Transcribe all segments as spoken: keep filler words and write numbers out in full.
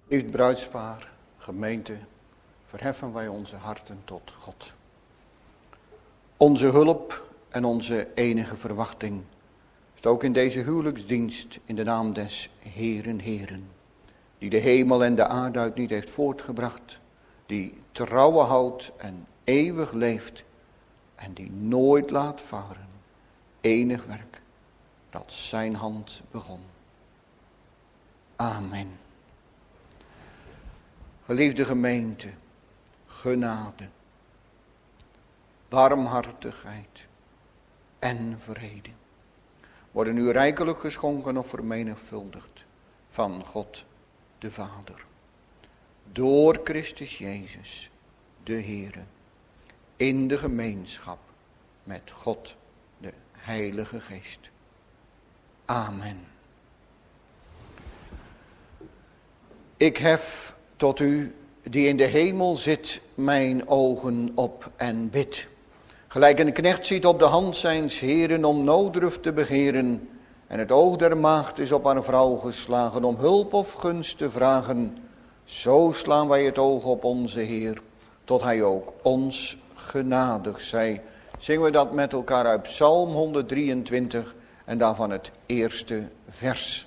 Lief bruidspaar, gemeente, verheffen wij onze harten tot God. Onze hulp en onze enige verwachting is ook in deze huwelijksdienst in de naam des Heeren Heeren, die de hemel en de aarde uit niet heeft voortgebracht, die trouwe houdt en eeuwig leeft en die nooit laat varen enig werk dat zijn hand begon. Amen. Geliefde gemeente, genade, barmhartigheid en vrede worden u rijkelijk geschonken of vermenigvuldigd van God de Vader, door Christus Jezus de Heere, in de gemeenschap met God de Heilige Geest. Amen. Ik hef tot u, die in de hemel zit, mijn ogen op en bid. Gelijk een knecht ziet op de hand zijns Heeren om noodruf te begeren, en het oog der maagd is op haar vrouw geslagen om hulp of gunst te vragen. Zo slaan wij het oog op onze Heer, tot hij ook ons genadig zij. Zingen we dat met elkaar uit Psalm honderddrieëntwintig en daarvan het eerste vers.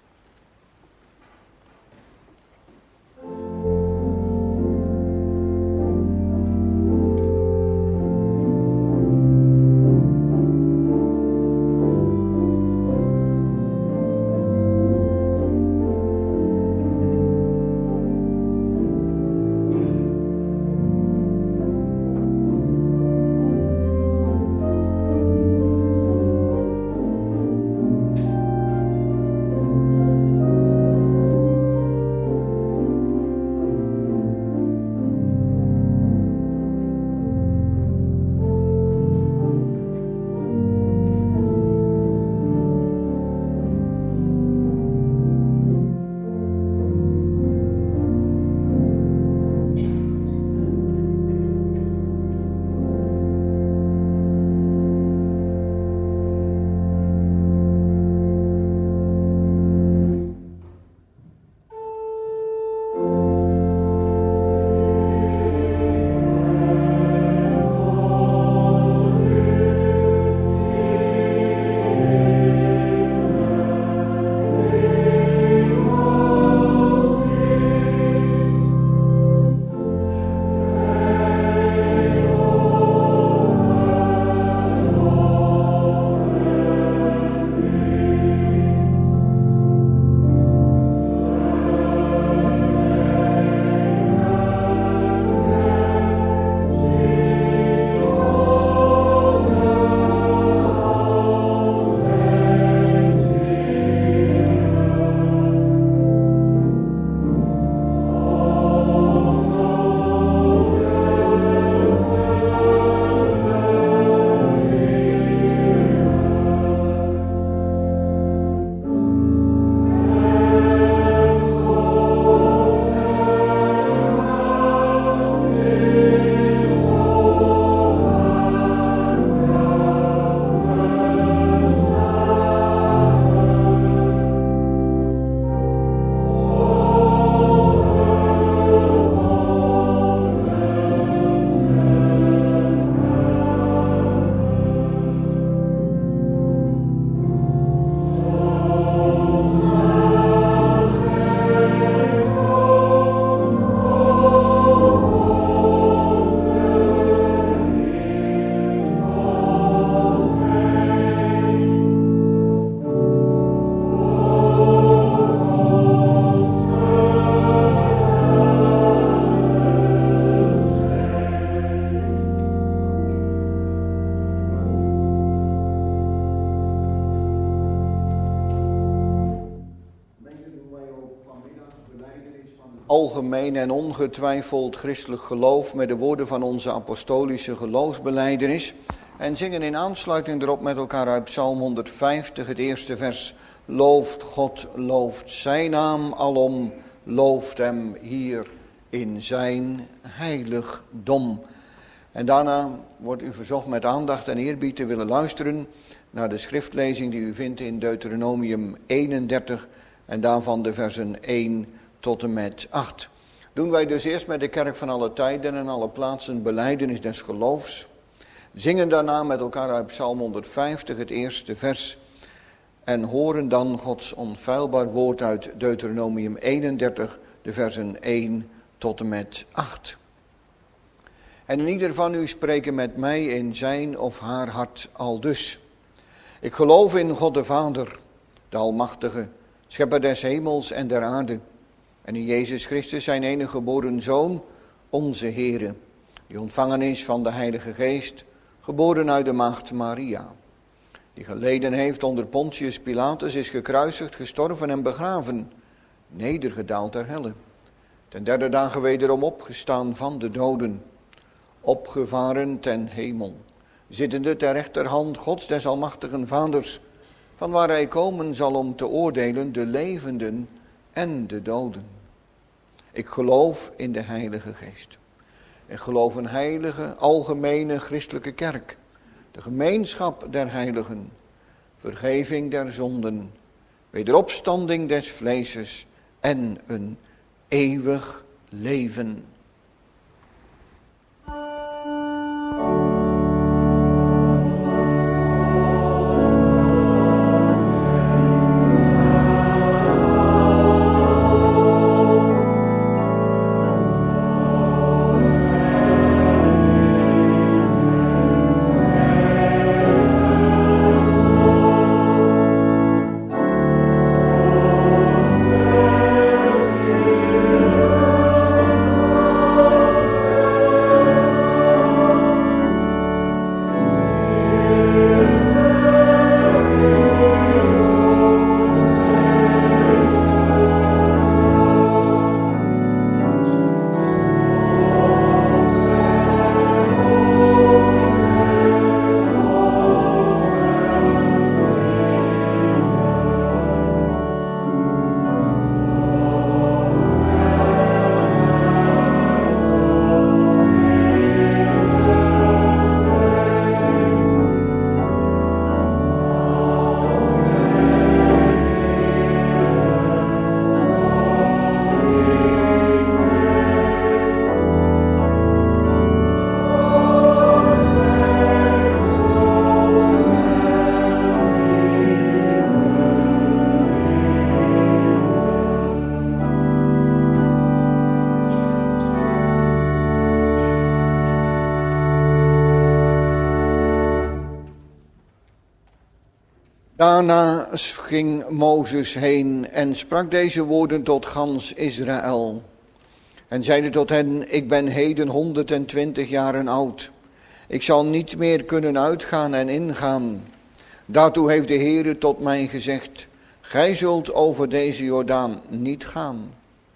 Algemeen en ongetwijfeld christelijk geloof met de woorden van onze apostolische geloofsbelijdenis. En zingen in aansluiting erop met elkaar uit Psalm honderdvijftig, het eerste vers. Looft God, looft zijn naam alom, looft hem hier in zijn heiligdom. En daarna wordt u verzocht met aandacht en eerbied te willen luisteren naar de schriftlezing die u vindt in Deuteronomium eenendertig en daarvan de versen één tot en met acht. Doen wij dus eerst met de kerk van alle tijden en alle plaatsen belijdenis des geloofs. Zingen daarna met elkaar uit Psalm honderdvijftig het eerste vers. En horen dan Gods onfeilbaar woord uit Deuteronomium eenendertig, de versen één tot en met acht. En in ieder van u spreken met mij in zijn of haar hart aldus. Ik geloof in God de Vader, de Almachtige, schepper des hemels en der aarde. En in Jezus Christus zijn enige geboren Zoon, onze Heere, die ontvangen is van de Heilige Geest, geboren uit de maagd Maria. Die geleden heeft onder Pontius Pilatus, is gekruisigd, gestorven en begraven, nedergedaald ter helle. Ten derde dagen wederom opgestaan van de doden, opgevaren ten hemel, zittende ter rechterhand Gods des almachtigen Vaders, van waar hij komen zal om te oordelen de levenden en de doden. Ik geloof in de Heilige Geest. Ik geloof een heilige, algemene christelijke kerk, de gemeenschap der heiligen, vergeving der zonden, wederopstanding des vleeses en een eeuwig leven. Daarna ging Mozes heen en sprak deze woorden tot gans Israël. En zeide tot hen, ik ben heden honderdtwintig jaren oud. Ik zal niet meer kunnen uitgaan en ingaan. Daartoe heeft de Heere tot mij gezegd, gij zult over deze Jordaan niet gaan.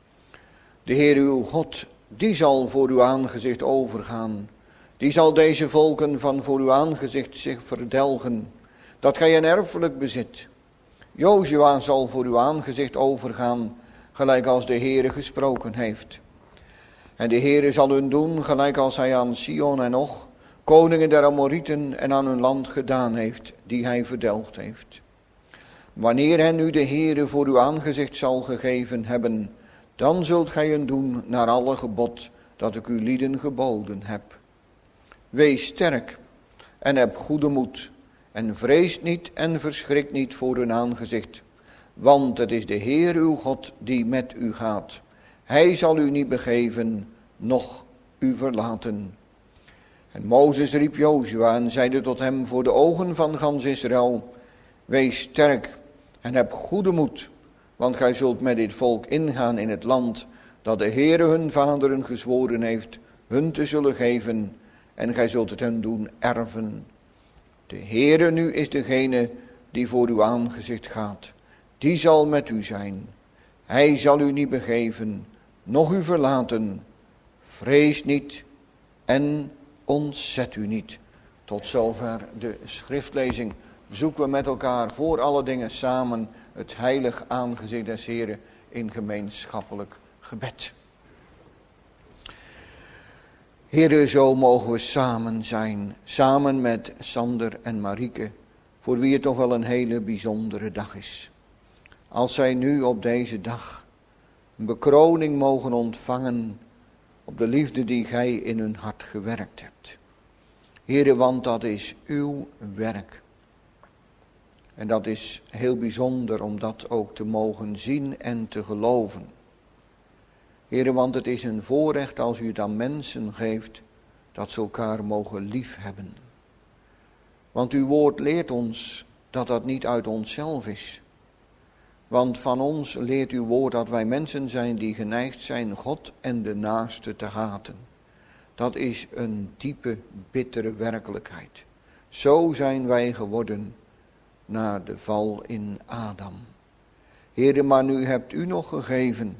De Heere uw God, die zal voor uw aangezicht overgaan. Die zal deze volken van voor uw aangezicht zich verdelgen, dat gij een erfelijk bezit. Jozua zal voor uw aangezicht overgaan, gelijk als de Heere gesproken heeft. En de Heere zal hun doen, gelijk als hij aan Sion en Og, koningen der Amorieten en aan hun land gedaan heeft, die hij verdelgd heeft. Wanneer hen nu de Heere voor uw aangezicht zal gegeven hebben, dan zult gij hen doen naar alle gebod dat ik u lieden geboden heb. Wees sterk en heb goede moed, en vrees niet en verschrik niet voor hun aangezicht, want het is de Heer uw God die met u gaat. Hij zal u niet begeven, noch u verlaten. En Mozes riep Jozua en zeide tot hem voor de ogen van gans Israël, wees sterk en heb goede moed, want gij zult met dit volk ingaan in het land dat de Heere hun vaderen gezworen heeft, hun te zullen geven, en gij zult het hen doen erven. De Heere nu is degene die voor uw aangezicht gaat. Die zal met u zijn. Hij zal u niet begeven, noch u verlaten. Vrees niet en ontzet u niet. Tot zover de schriftlezing. Zoeken we met elkaar voor alle dingen samen het heilig aangezicht des Heeren in gemeenschappelijk gebed. Heere, zo mogen we samen zijn, samen met Sander en Marieke, voor wie het toch wel een hele bijzondere dag is. Als zij nu op deze dag een bekroning mogen ontvangen op de liefde die gij in hun hart gewerkt hebt. Heere, want dat is uw werk. En dat is heel bijzonder om dat ook te mogen zien en te geloven. Heere, want het is een voorrecht als u het aan mensen geeft, dat ze elkaar mogen liefhebben. Want uw woord leert ons dat dat niet uit onszelf is. Want van ons leert uw woord dat wij mensen zijn die geneigd zijn God en de naaste te haten. Dat is een diepe, bittere werkelijkheid. Zo zijn wij geworden na de val in Adam. Heere, maar nu hebt u nog gegeven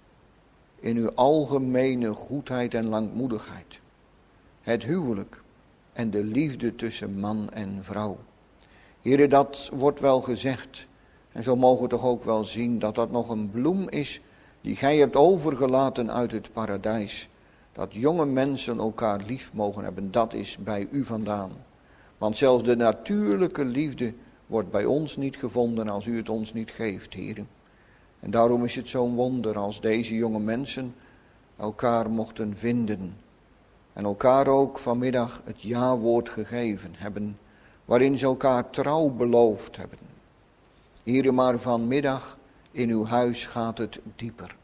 in uw algemene goedheid en langmoedigheid het huwelijk en de liefde tussen man en vrouw. Heere, dat wordt wel gezegd. En zo mogen we toch ook wel zien dat dat nog een bloem is die gij hebt overgelaten uit het paradijs. Dat jonge mensen elkaar lief mogen hebben, dat is bij u vandaan. Want zelfs de natuurlijke liefde wordt bij ons niet gevonden als u het ons niet geeft, Heere. En daarom is het zo'n wonder als deze jonge mensen elkaar mochten vinden. En elkaar ook vanmiddag het ja-woord gegeven hebben, waarin ze elkaar trouw beloofd hebben. Heere, maar vanmiddag in uw huis gaat het dieper.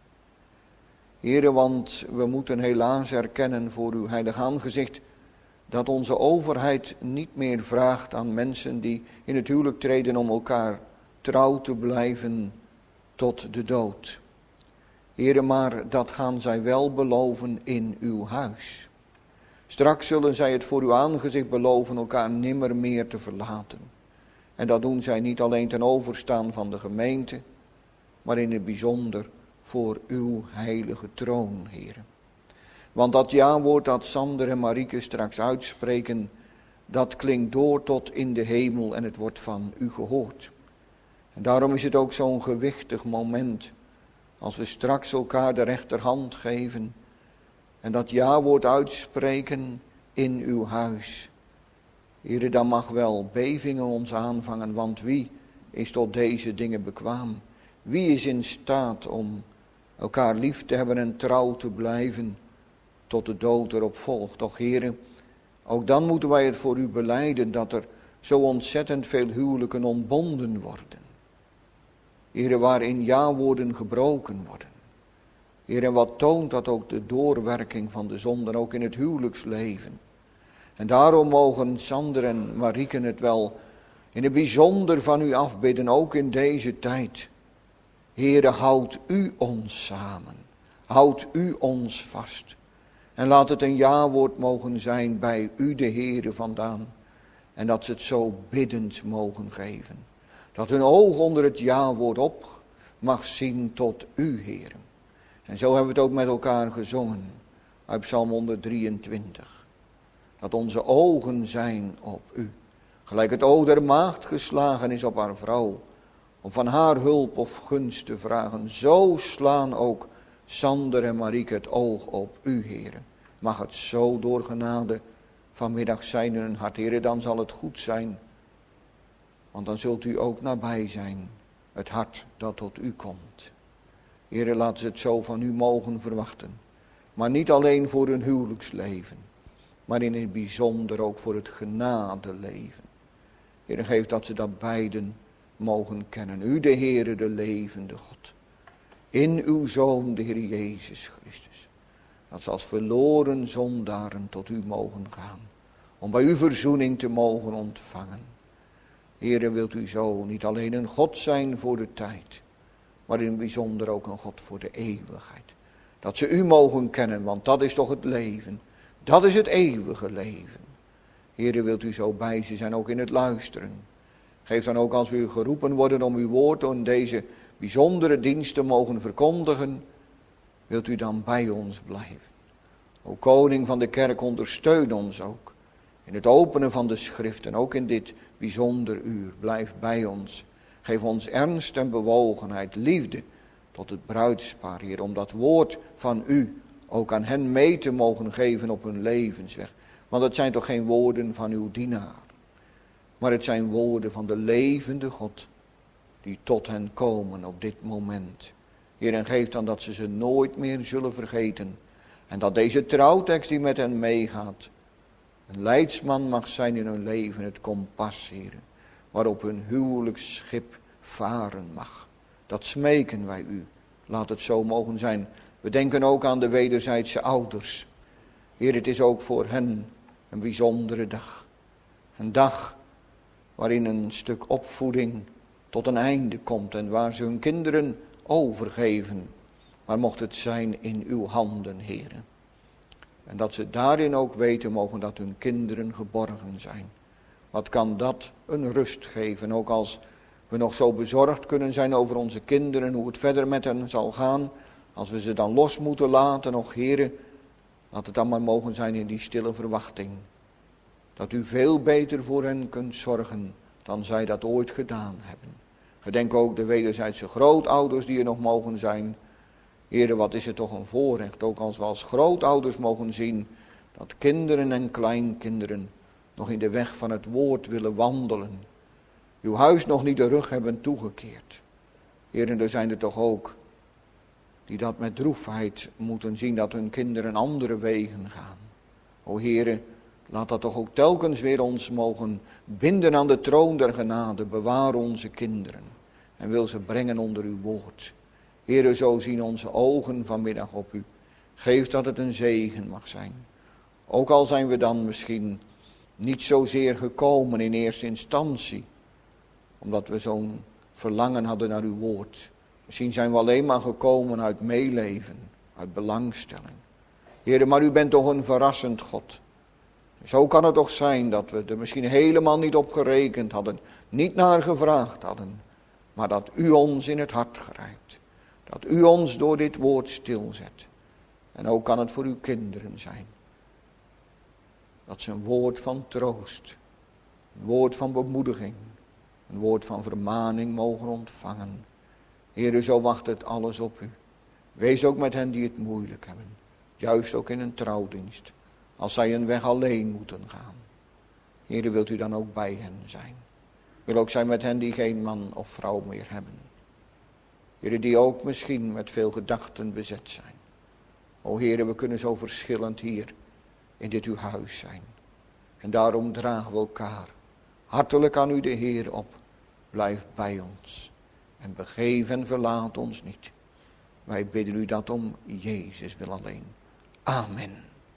Heere, want we moeten helaas erkennen voor uw heilig aangezicht dat onze overheid niet meer vraagt aan mensen die in het huwelijk treden om elkaar trouw te blijven tot de dood. Heere, maar dat gaan zij wel beloven in uw huis. Straks zullen zij het voor uw aangezicht beloven elkaar nimmer meer te verlaten. En dat doen zij niet alleen ten overstaan van de gemeente, maar in het bijzonder voor uw heilige troon, Heere. Want dat ja-woord dat Sander en Marieke straks uitspreken, dat klinkt door tot in de hemel en het wordt van u gehoord. En daarom is het ook zo'n gewichtig moment, als we straks elkaar de rechterhand geven en dat ja-woord uitspreken in uw huis. Heere, dan mag wel bevingen ons aanvangen, want wie is tot deze dingen bekwaam? Wie is in staat om elkaar lief te hebben en trouw te blijven tot de dood erop volgt? Toch, Heere, ook dan moeten wij het voor u belijden dat er zo ontzettend veel huwelijken ontbonden worden. Heere, waarin ja-woorden gebroken worden. Heere, wat toont dat ook de doorwerking van de zonde, ook in het huwelijksleven. En daarom mogen Sander en Marieke het wel in het bijzonder van u afbidden, ook in deze tijd. Heere, houd u ons samen, houd u ons vast. En laat het een ja-woord mogen zijn bij u, de Heere, vandaan. En dat ze het zo biddend mogen geven. Dat hun oog onder het ja-woord op mag zien tot u, Heere. En zo hebben we het ook met elkaar gezongen uit Psalm honderddrieëntwintig. Dat onze ogen zijn op u. Gelijk het oog der maagd geslagen is op haar vrouw. Om van haar hulp of gunst te vragen. Zo slaan ook Sander en Marieke het oog op u, Heere. Mag het zo door genade vanmiddag zijn in hun hart. Heere, dan zal het goed zijn. Want dan zult u ook nabij zijn. Het hart dat tot u komt. Heere, laat ze het zo van u mogen verwachten. Maar niet alleen voor hun huwelijksleven. Maar in het bijzonder ook voor het genadeleven. Heere, geef dat ze dat beiden mogen kennen. U, de Heere, de levende God. In uw Zoon, de Heer Jezus Christus. Dat ze als verloren zondaren tot u mogen gaan. Om bij u verzoening te mogen ontvangen. Heere, wilt u zo niet alleen een God zijn voor de tijd. Maar in het bijzonder ook een God voor de eeuwigheid. Dat ze u mogen kennen, want dat is toch het leven. Dat is het eeuwige leven. Heere, wilt u zo bij ze zijn, ook in het luisteren. Geef dan ook als we geroepen worden om uw woord in deze bijzondere dienst te mogen verkondigen. Wilt u dan bij ons blijven. O koning van de kerk, ondersteun ons ook. In het openen van de schrift en ook in dit bijzonder uur. Blijf bij ons. Geef ons ernst en bewogenheid, liefde tot het bruidspaar, Heer. Om dat woord van u ook aan hen mee te mogen geven op hun levensweg. Want het zijn toch geen woorden van uw dienaar. Maar het zijn woorden van de levende God. Die tot hen komen op dit moment. Heer, en geef dan dat ze ze nooit meer zullen vergeten. En dat deze trouwtekst die met hen meegaat, een leidsman mag zijn in hun leven, het kompas, Heer, waarop hun huwelijksschip varen mag. Dat smeken wij u. Laat het zo mogen zijn. We denken ook aan de wederzijdse ouders. Heer, het is ook voor hen een bijzondere dag. Een dag waarin een stuk opvoeding tot een einde komt en waar ze hun kinderen overgeven. Maar mocht het zijn in uw handen, Heer. En dat ze daarin ook weten mogen dat hun kinderen geborgen zijn. Wat kan dat een rust geven, ook als we nog zo bezorgd kunnen zijn over onze kinderen, hoe het verder met hen zal gaan. Als we ze dan los moeten laten, och Heere, laat het dan maar mogen zijn in die stille verwachting. Dat u veel beter voor hen kunt zorgen dan zij dat ooit gedaan hebben. Gedenk ook de wederzijdse grootouders die er nog mogen zijn. Heere, wat is het toch een voorrecht, ook als we als grootouders mogen zien dat kinderen en kleinkinderen nog in de weg van het woord willen wandelen. Uw huis nog niet de rug hebben toegekeerd. Heere, er zijn er toch ook die dat met droefheid moeten zien dat hun kinderen andere wegen gaan. O Heere, laat dat toch ook telkens weer ons mogen binden aan de troon der genade. Bewaar onze kinderen en wil ze brengen onder uw woord. Heere, zo zien onze ogen vanmiddag op u. Geef dat het een zegen mag zijn. Ook al zijn we dan misschien niet zozeer gekomen in eerste instantie, omdat we zo'n verlangen hadden naar uw woord. Misschien zijn we alleen maar gekomen uit meeleven, uit belangstelling. Heere, maar u bent toch een verrassend God. Zo kan het toch zijn dat we er misschien helemaal niet op gerekend hadden, niet naar gevraagd hadden, maar dat u ons in het hart grijpt. Dat u ons door dit woord stilzet. En ook kan het voor uw kinderen zijn. Dat ze een woord van troost, een woord van bemoediging, een woord van vermaning mogen ontvangen. Heere, zo wacht het alles op u. Wees ook met hen die het moeilijk hebben. Juist ook in een trouwdienst. Als zij een weg alleen moeten gaan. Heere, wilt u dan ook bij hen zijn. Wil ook zijn met hen die geen man of vrouw meer hebben. Heere, die ook misschien met veel gedachten bezet zijn. O Heere, we kunnen zo verschillend hier in dit uw huis zijn. En daarom dragen we elkaar hartelijk aan u de Heer op. Blijf bij ons. En begeef en verlaat ons niet. Wij bidden u dat om Jezus wil alleen. Amen.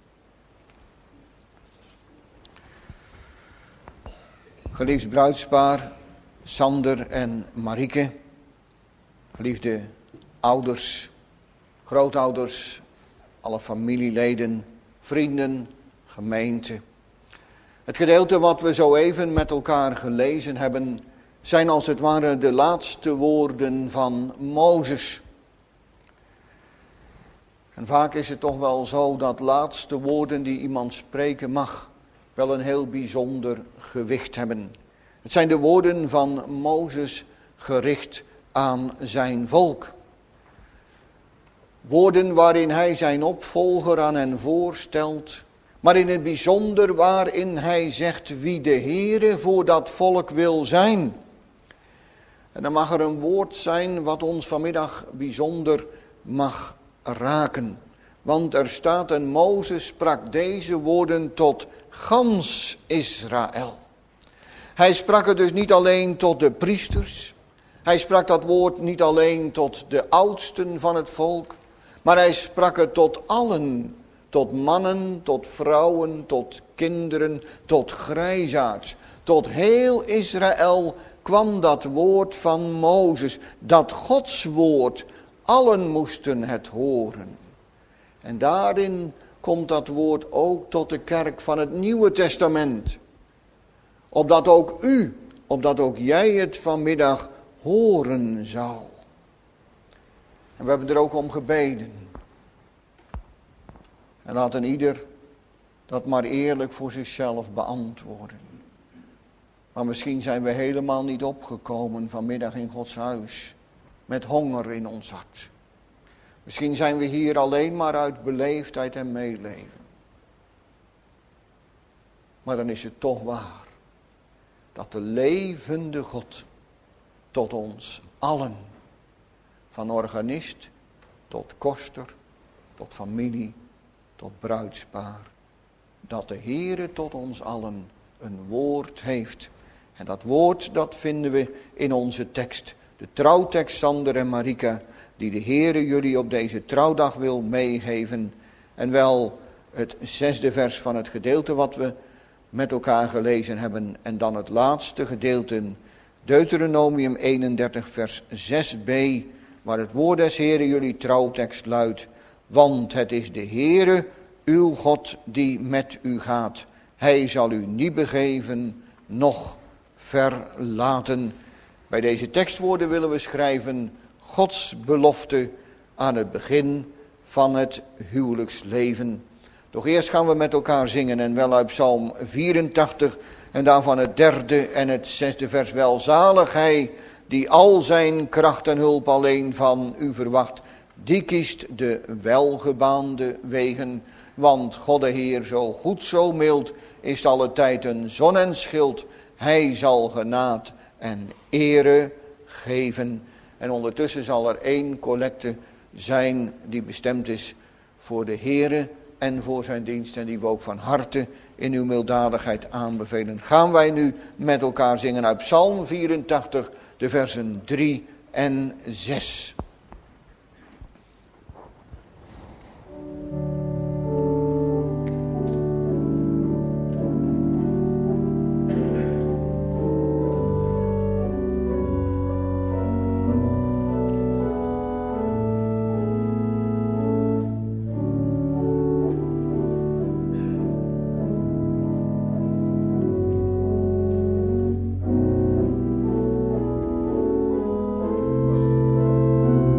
Geliefd bruidspaar, Sander en Marieke. Geliefde ouders, grootouders, alle familieleden, vrienden, gemeente. Het gedeelte wat we zo even met elkaar gelezen hebben, zijn als het ware de laatste woorden van Mozes. En vaak is het toch wel zo dat laatste woorden die iemand spreken mag, wel een heel bijzonder gewicht hebben. Het zijn de woorden van Mozes gericht aan zijn volk. Woorden waarin hij zijn opvolger aan hen voorstelt, maar in het bijzonder waarin hij zegt wie de Heere voor dat volk wil zijn. En dan mag er een woord zijn wat ons vanmiddag bijzonder mag raken. Want er staat en Mozes sprak deze woorden tot gans Israël. Hij sprak het dus niet alleen tot de priesters. Hij sprak dat woord niet alleen tot de oudsten van het volk. Maar hij sprak het tot allen. Tot mannen, tot vrouwen, tot kinderen, tot grijsaards. Tot heel Israël kwam dat woord van Mozes. Dat Gods woord. Allen moesten het horen. En daarin komt dat woord ook tot de kerk van het Nieuwe Testament. Opdat ook u, opdat ook jij het vanmiddag horen zou. En we hebben er ook om gebeden. En laat een ieder dat maar eerlijk voor zichzelf beantwoorden. Maar misschien zijn we helemaal niet opgekomen vanmiddag in Gods huis. Met honger in ons hart. Misschien zijn we hier alleen maar uit beleefdheid en meeleven. Maar dan is het toch waar. Dat de levende God tot ons allen van organist tot koster, tot familie, tot bruidspaar. Dat de Heere tot ons allen een woord heeft. En dat woord, dat vinden we in onze tekst. De trouwtekst Sander en Marika, die de Heere jullie op deze trouwdag wil meegeven. En wel het zesde vers van het gedeelte wat we met elkaar gelezen hebben. En dan het laatste gedeelte, Deuteronomium eenendertig vers zes b, waar het woord des Heere jullie trouwtekst luidt. Want het is de Heere, uw God, die met u gaat. Hij zal u niet begeven, noch verlaten. Bij deze tekstwoorden willen we schrijven Gods belofte aan het begin van het huwelijksleven. Doch eerst gaan we met elkaar zingen en wel uit Psalm vierentachtig en daarvan het derde en het zesde vers. Welzalig hij die al zijn kracht en hulp alleen van u verwacht. Die kiest de welgebaande wegen. Want God de Heer, zo goed, zo mild, is alle tijd een zon en schild. Hij zal genaad en ere geven. En ondertussen zal er één collecte zijn die bestemd is voor de Heere en voor zijn dienst. En die we ook van harte in uw milddadigheid aanbevelen. Gaan wij nu met elkaar zingen uit Psalm vierentachtig, de versen drie en zes. Thank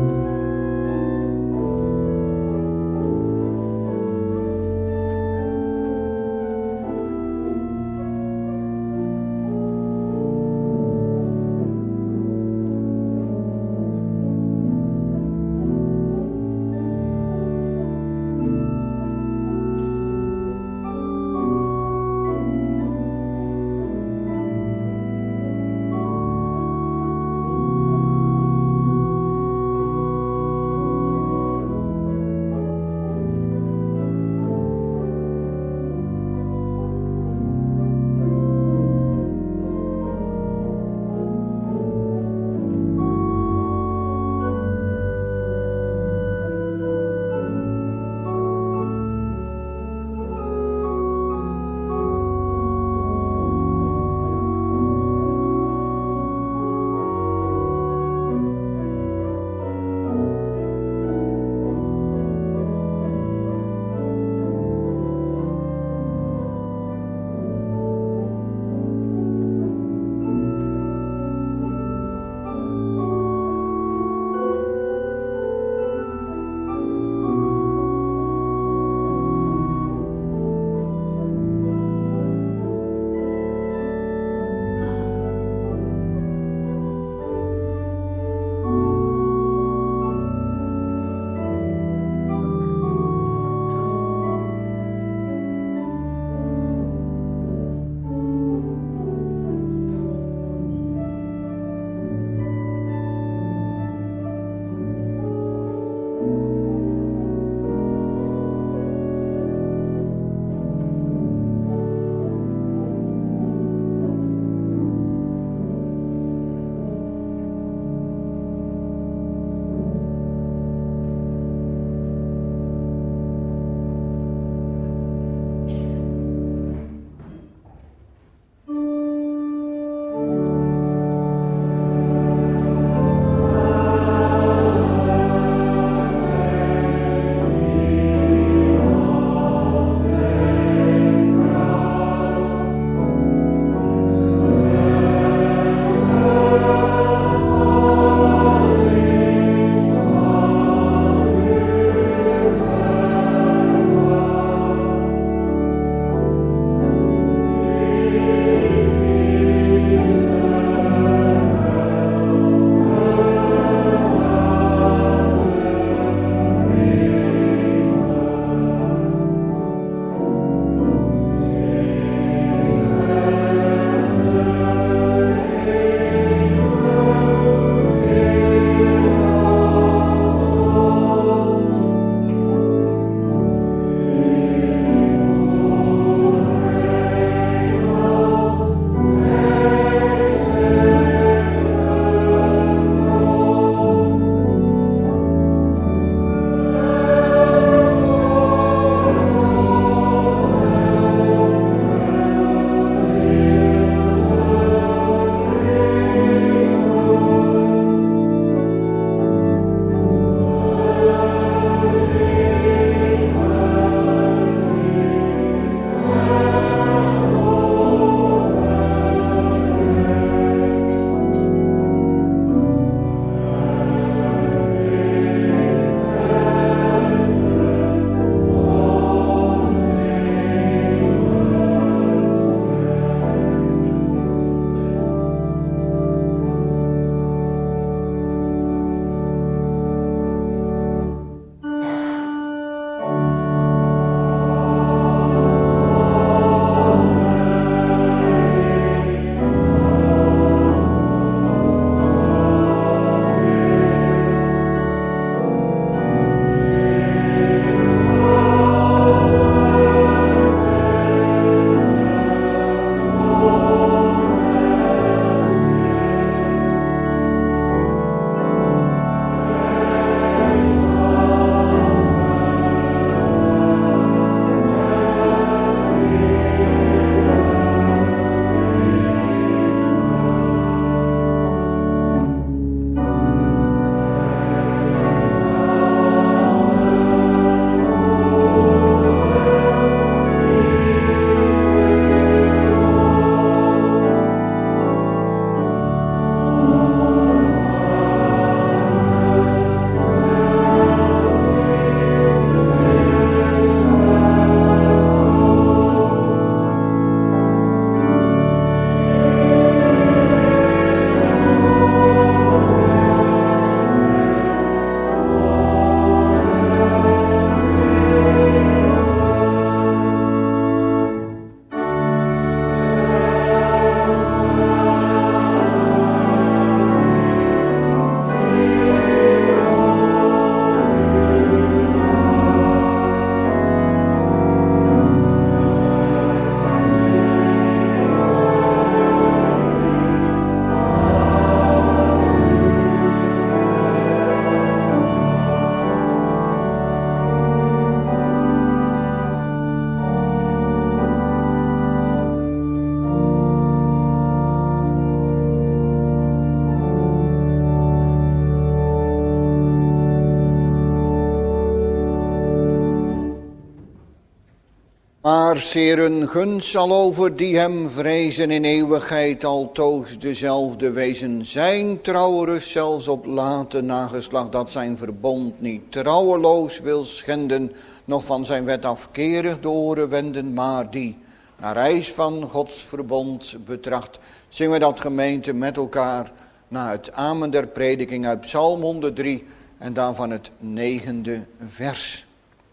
Maar zeer een gunst zal over die hem vrezen in eeuwigheid altoos dezelfde wezen. Zijn trouwe rust zelfs op late nageslacht, dat zijn verbond niet trouweloos wil schenden, nog van zijn wet afkerig de oren wenden, maar die naar reis van Gods verbond betracht. Zingen we dat, gemeente, met elkaar na het amen der prediking uit Psalm honderddrie en daarvan het negende vers.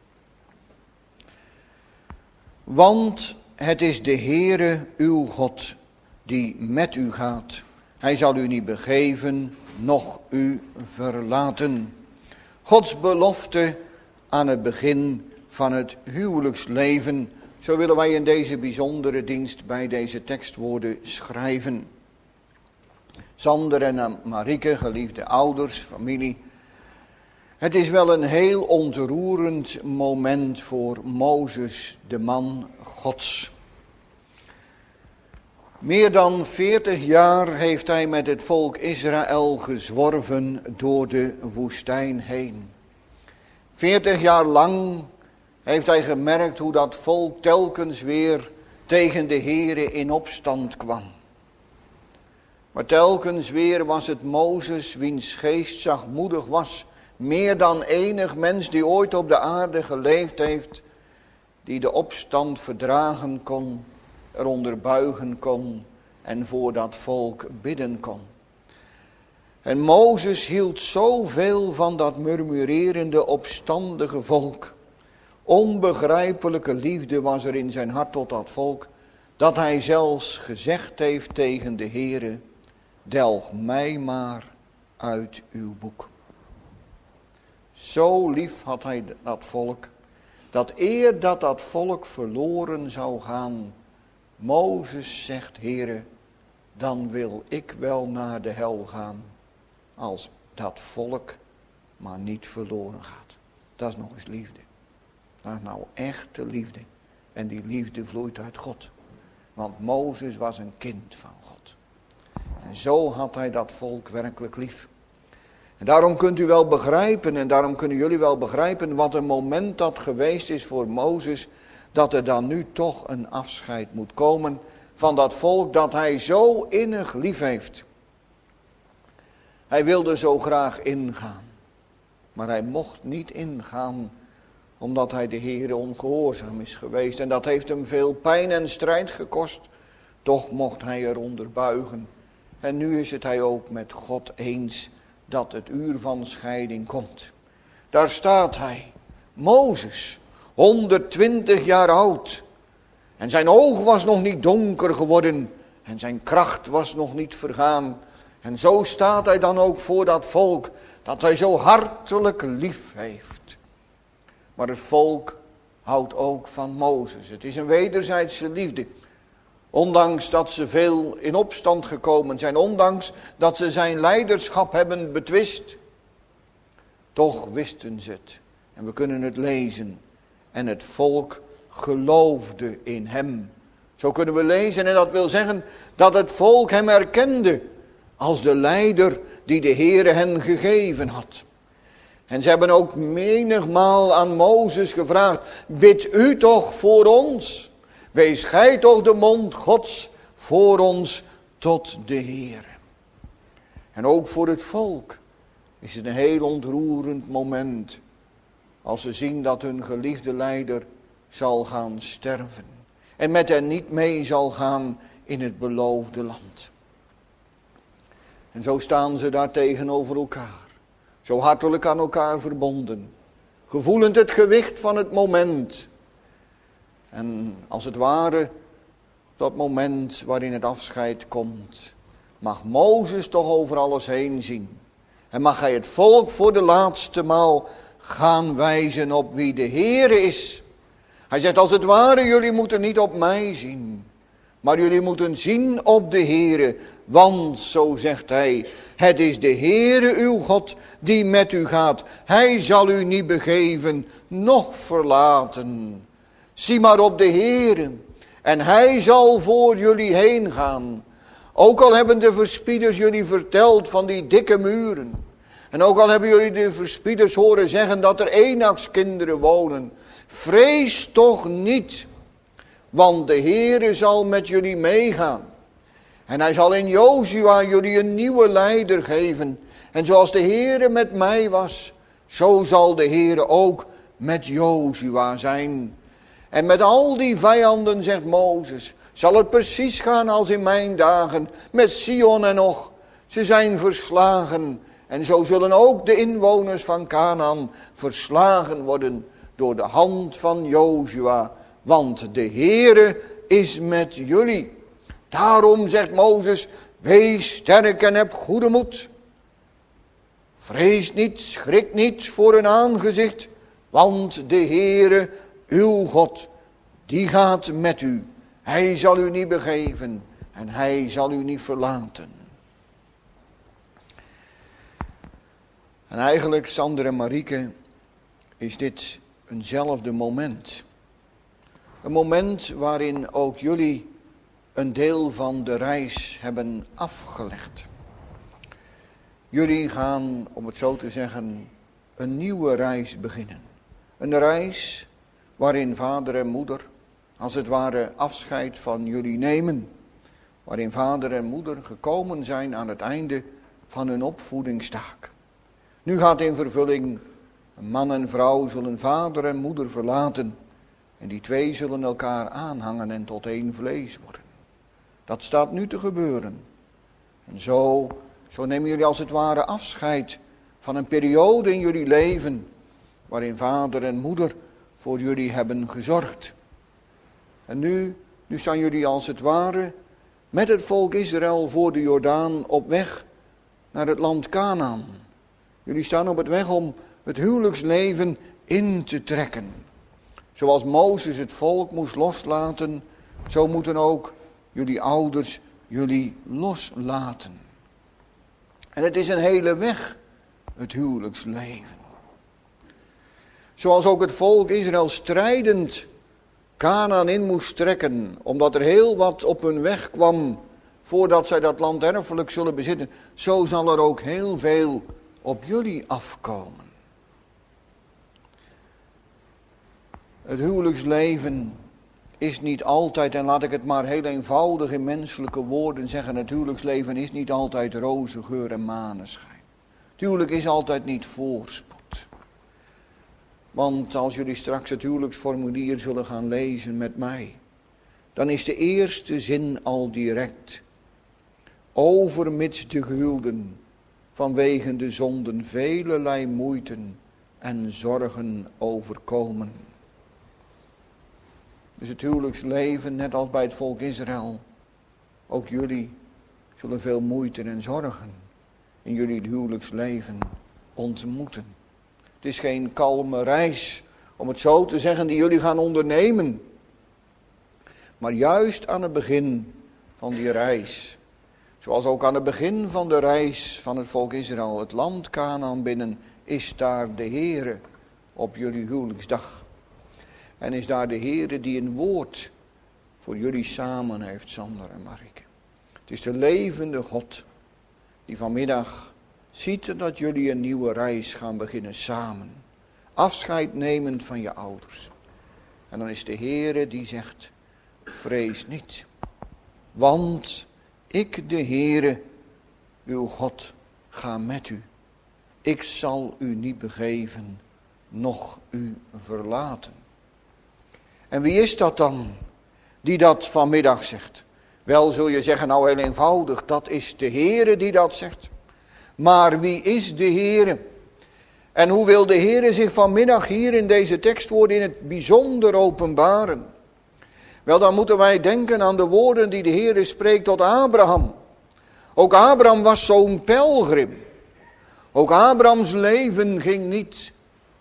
Want het is de Heere uw God die met u gaat. Hij zal u niet begeven, noch u verlaten. Gods belofte aan het begin van het huwelijksleven. Zo willen wij in deze bijzondere dienst bij deze tekstwoorden schrijven. Sander en Marieke, geliefde ouders, familie. Het is wel een heel ontroerend moment voor Mozes, de man Gods. Meer dan veertig jaar heeft hij met het volk Israël gezworven door de woestijn heen. Veertig jaar lang heeft hij gemerkt hoe dat volk telkens weer tegen de Here in opstand kwam. Maar telkens weer was het Mozes, wiens geest zachtmoedig was, meer dan enig mens die ooit op de aarde geleefd heeft, die de opstand verdragen kon, eronder buigen kon en voor dat volk bidden kon. En Mozes hield zoveel van dat murmurerende, opstandige volk. Onbegrijpelijke liefde was er in zijn hart tot dat volk, dat hij zelfs gezegd heeft tegen de Heere: delg mij maar uit uw boek. Zo lief had hij dat volk, dat eer dat dat volk verloren zou gaan, Mozes zegt: Heere, dan wil ik wel naar de hel gaan, als dat volk maar niet verloren gaat. Dat is nog eens liefde. Dat is nou echte liefde. En die liefde vloeit uit God. Want Mozes was een kind van God. En zo had hij dat volk werkelijk lief. En daarom kunt u wel begrijpen, en daarom kunnen jullie wel begrijpen, wat een moment dat geweest is voor Mozes, dat er dan nu toch een afscheid moet komen van dat volk dat hij zo innig lief heeft. Hij wilde zo graag ingaan, maar hij mocht niet ingaan, omdat hij de Heere ongehoorzaam is geweest. En dat heeft hem veel pijn en strijd gekost. Toch mocht hij eronder buigen. En nu is het hij ook met God eens dat het uur van scheiding komt. Daar staat hij, Mozes, honderdtwintig jaar oud. En zijn oog was nog niet donker geworden. En zijn kracht was nog niet vergaan. En zo staat hij dan ook voor dat volk, dat hij zo hartelijk lief heeft. Maar het volk houdt ook van Mozes. Het is een wederzijdse liefde. Ondanks dat ze veel in opstand gekomen zijn. Ondanks dat ze zijn leiderschap hebben betwist. Toch wisten ze het. En we kunnen het lezen. En het volk geloofde in hem. Zo kunnen we lezen. En dat wil zeggen dat het volk hem erkende. Als de leider die de Heere hen gegeven had. En ze hebben ook menigmaal aan Mozes gevraagd: bid u toch voor ons. Wees gij toch de mond Gods voor ons tot de Heere. En ook voor het volk is het een heel ontroerend moment. Als ze zien dat hun geliefde leider zal gaan sterven. En met hen niet mee zal gaan in het beloofde land. En zo staan ze daar tegenover elkaar. Zo hartelijk aan elkaar verbonden. Gevoelend het gewicht van het moment. En als het ware, dat moment waarin het afscheid komt, mag Mozes toch over alles heen zien. En mag hij het volk voor de laatste maal gaan wijzen op wie de Heere is. Hij zegt, als het ware, jullie moeten niet op mij zien. Maar jullie moeten zien op de Heere. Want, zo zegt hij, het is de Heere uw God die met u gaat. Hij zal u niet begeven, noch verlaten. Zie maar op de Heere. En hij zal voor jullie heen gaan. Ook al hebben de verspieders jullie verteld van die dikke muren. En ook al hebben jullie de verspieders horen zeggen dat er Enakskinderen wonen. Vrees toch niet. Want de Heere zal met jullie meegaan. En hij zal in Jozua jullie een nieuwe leider geven. En zoals de Heere met mij was, zo zal de Heere ook met Jozua zijn. En met al die vijanden, zegt Mozes, zal het precies gaan als in mijn dagen. Met Sion en Og. Ze zijn verslagen. En zo zullen ook de inwoners van Kanaan verslagen worden door de hand van Jozua. Want de Heere is met jullie. Daarom zegt Mozes, wees sterk en heb goede moed. Vrees niet, schrik niet voor een aangezicht. Want de Heere, uw God, die gaat met u. Hij zal u niet begeven en hij zal u niet verlaten. En eigenlijk, Sander en Marieke, is dit eenzelfde moment. Een moment waarin ook jullie een deel van de reis hebben afgelegd. Jullie gaan, om het zo te zeggen, een nieuwe reis beginnen. Een reis waarin vader en moeder, als het ware, afscheid van jullie nemen. Waarin vader en moeder gekomen zijn aan het einde van hun opvoedingstaak. Nu gaat in vervulling, een man en vrouw zullen vader en moeder verlaten. En die twee zullen elkaar aanhangen en tot één vlees worden. Dat staat nu te gebeuren. En zo, zo nemen jullie als het ware afscheid van een periode in jullie leven, waarin vader en moeder voor jullie hebben gezorgd. En nu, nu staan jullie als het ware met het volk Israël voor de Jordaan op weg naar het land Kanaan. Jullie staan op het weg om het huwelijksleven in te trekken. Zoals Mozes het volk moest loslaten, zo moeten ook jullie ouders jullie loslaten. En het is een hele weg, het huwelijksleven. Zoals ook het volk Israël strijdend Kanaan in moest trekken, omdat er heel wat op hun weg kwam voordat zij dat land erfelijk zullen bezitten, zo zal er ook heel veel op jullie afkomen. Het huwelijksleven is niet altijd, en laat ik het maar heel eenvoudig in menselijke woorden zeggen, het huwelijksleven is niet altijd roze geur en maneschijn. Het huwelijk is altijd niet voorspoed. Want als jullie straks het huwelijksformulier zullen gaan lezen met mij, dan is de eerste zin al direct: overmits de gehuwden vanwege de zonden velelei moeiten en zorgen overkomen. Dus het huwelijksleven, net als bij het volk Israël, ook jullie zullen veel moeite en zorgen in jullie huwelijksleven ontmoeten. Het is geen kalme reis, om het zo te zeggen, die jullie gaan ondernemen. Maar juist aan het begin van die reis, zoals ook aan het begin van de reis van het volk Israël, het land Kanaan binnen, is daar de Heere op jullie huwelijksdag. En is daar de Heere die een woord voor jullie samen heeft, Sander en Marieke. Het is de levende God die vanmiddag ziet dat jullie een nieuwe reis gaan beginnen samen. Afscheid nemend van je ouders. En dan is de Heere die zegt: vrees niet. Want ik, de Heere, uw God, ga met u. Ik zal u niet begeven, noch u verlaten. En wie is dat dan, die dat vanmiddag zegt? Wel, zul je zeggen, nou heel eenvoudig, dat is de Heere die dat zegt. Maar wie is de Heere? En hoe wil de Heere zich vanmiddag hier in deze tekstwoorden in het bijzonder openbaren? Wel, dan moeten wij denken aan de woorden die de Heere spreekt tot Abraham. Ook Abraham was zo'n pelgrim. Ook Abrahams leven ging niet,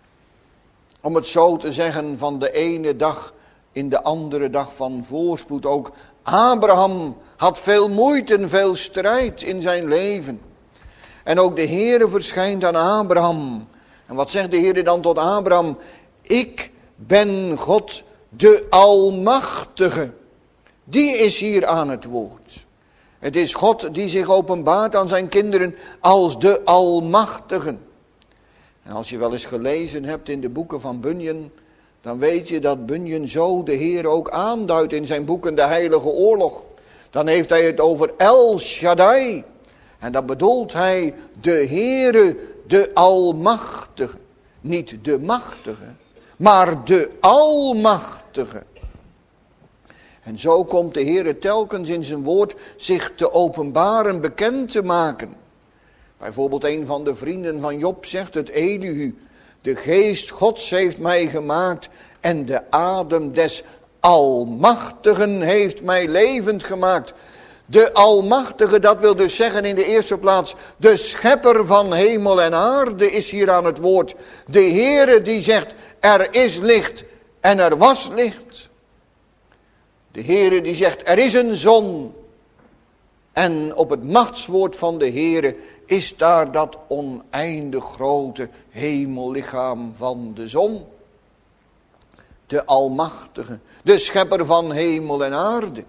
om het zo te zeggen, van de ene dag in de andere dag van voorspoed. Ook Abraham had veel moeite en veel strijd in zijn leven. En ook de Heere verschijnt aan Abraham. En wat zegt de Heere dan tot Abraham? Ik ben God de Almachtige. Die is hier aan het woord. Het is God die zich openbaart aan zijn kinderen als de Almachtige. En als je wel eens gelezen hebt in de boeken van Bunyan, dan weet je dat Bunyan zo de Heer ook aanduidt in zijn boeken De Heilige Oorlog. Dan heeft hij het over El Shaddai. En dan bedoelt hij de Heere, de Almachtige. Niet de Machtige, maar de Almachtige. En zo komt de Heere telkens in zijn woord zich te openbaren, bekend te maken. Bijvoorbeeld een van de vrienden van Job zegt het, Elihu. De geest Gods heeft mij gemaakt en de adem des Almachtigen heeft mij levend gemaakt. De Almachtige, dat wil dus zeggen in de eerste plaats, de schepper van hemel en aarde is hier aan het woord. De Heere die zegt, er is licht en er was licht. De Heere die zegt, er is een zon. En op het machtswoord van de Heere is daar dat oneindig grote hemellichaam van de zon. De Almachtige, de schepper van hemel en aarde.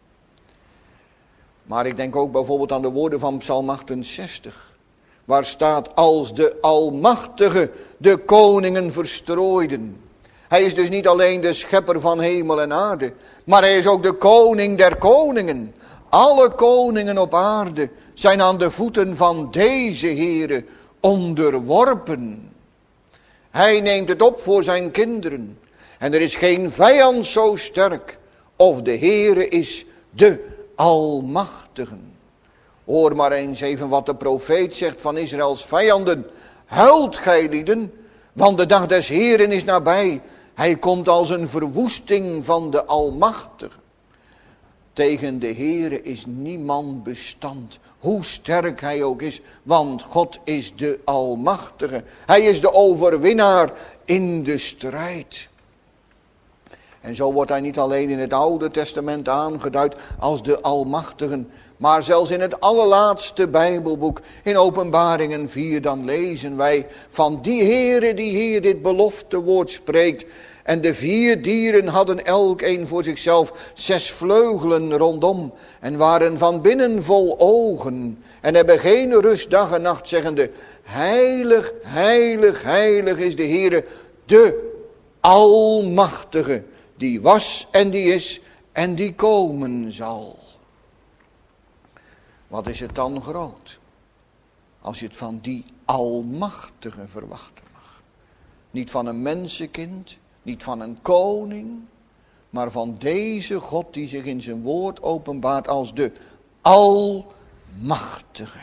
Maar ik denk ook bijvoorbeeld aan de woorden van Psalm achtenzestig. Waar staat, als de Almachtige de koningen verstrooiden. Hij is dus niet alleen de schepper van hemel en aarde, maar hij is ook de koning der koningen. Alle koningen op aarde zijn aan de voeten van deze Heere onderworpen. Hij neemt het op voor zijn kinderen. En er is geen vijand zo sterk, of de Heere is de Almachtigen. Hoor maar eens even wat de profeet zegt van Israëls vijanden. Huilt gij lieden, want de dag des Heeren is nabij. Hij komt als een verwoesting van de Almachtige. Tegen de Heere is niemand bestand, hoe sterk hij ook is, want God is de Almachtige. Hij is de overwinnaar in de strijd. En zo wordt hij niet alleen in het Oude Testament aangeduid als de Almachtigen, maar zelfs in het allerlaatste Bijbelboek, in Openbaringen vier, dan lezen wij van die Heere die hier dit beloftewoord spreekt. En de vier dieren hadden elk een voor zichzelf zes vleugelen rondom en waren van binnen vol ogen en hebben geen rust dag en nacht, zeggende, heilig, heilig, heilig is de Heere, de Almachtige, die was en die is en die komen zal. Wat is het dan groot, als je het van die Almachtige verwachten mag. Niet van een mensenkind, niet van een koning, maar van deze God die zich in zijn woord openbaart als de Almachtige.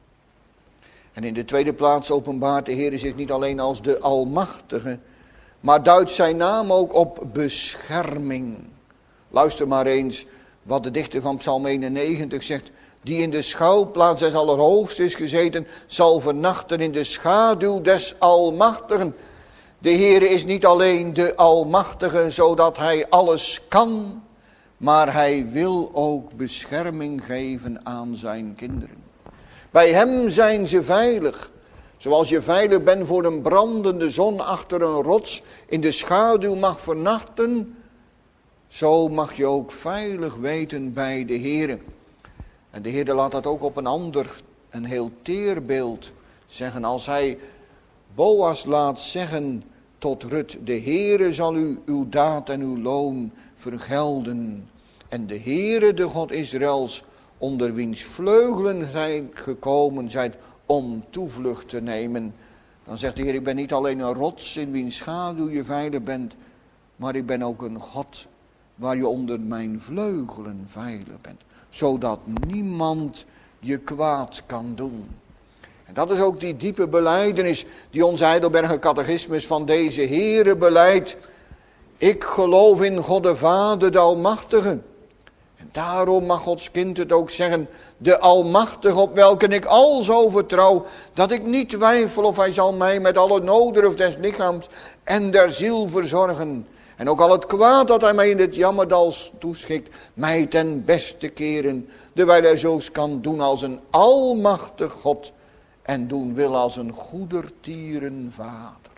En in de tweede plaats openbaart de Heer zich niet alleen als de Almachtige, maar duidt zijn naam ook op bescherming. Luister maar eens wat de dichter van Psalm eenennegentig zegt. Die in de schouwplaats des Allerhoogsten is gezeten, zal vernachten in de schaduw des Almachtigen. De Heere is niet alleen de Almachtige, zodat hij alles kan, maar hij wil ook bescherming geven aan zijn kinderen. Bij hem zijn ze veilig. Zoals je veilig bent voor een brandende zon achter een rots in de schaduw mag vernachten, zo mag je ook veilig weten bij de Heere. En de Heere laat dat ook op een ander, een heel teer beeld zeggen. Als hij Boas laat zeggen tot Rut, de Heere zal u uw daad en uw loon vergelden. En de Heere, de God Israëls, onder wiens vleugelen zijn gekomen zijt om toevlucht te nemen. Dan zegt de Heer, ik ben niet alleen een rots in wiens schaduw je veilig bent, maar ik ben ook een God waar je onder mijn vleugelen veilig bent. Zodat niemand je kwaad kan doen. En dat is ook die diepe belijdenis die ons Heidelberger catechismus van deze Heere beleidt. Ik geloof in God de Vader, de Almachtige. En daarom mag Gods kind het ook zeggen, de Almachtige op welke ik al zo vertrouw, dat ik niet twijfel of hij zal mij met alle noden des lichaams en der ziel verzorgen. En ook al het kwaad dat hij mij in het jammerdal toeschikt, mij ten beste keren, terwijl hij zo kan doen als een almachtig God en doen wil als een goedertieren vader.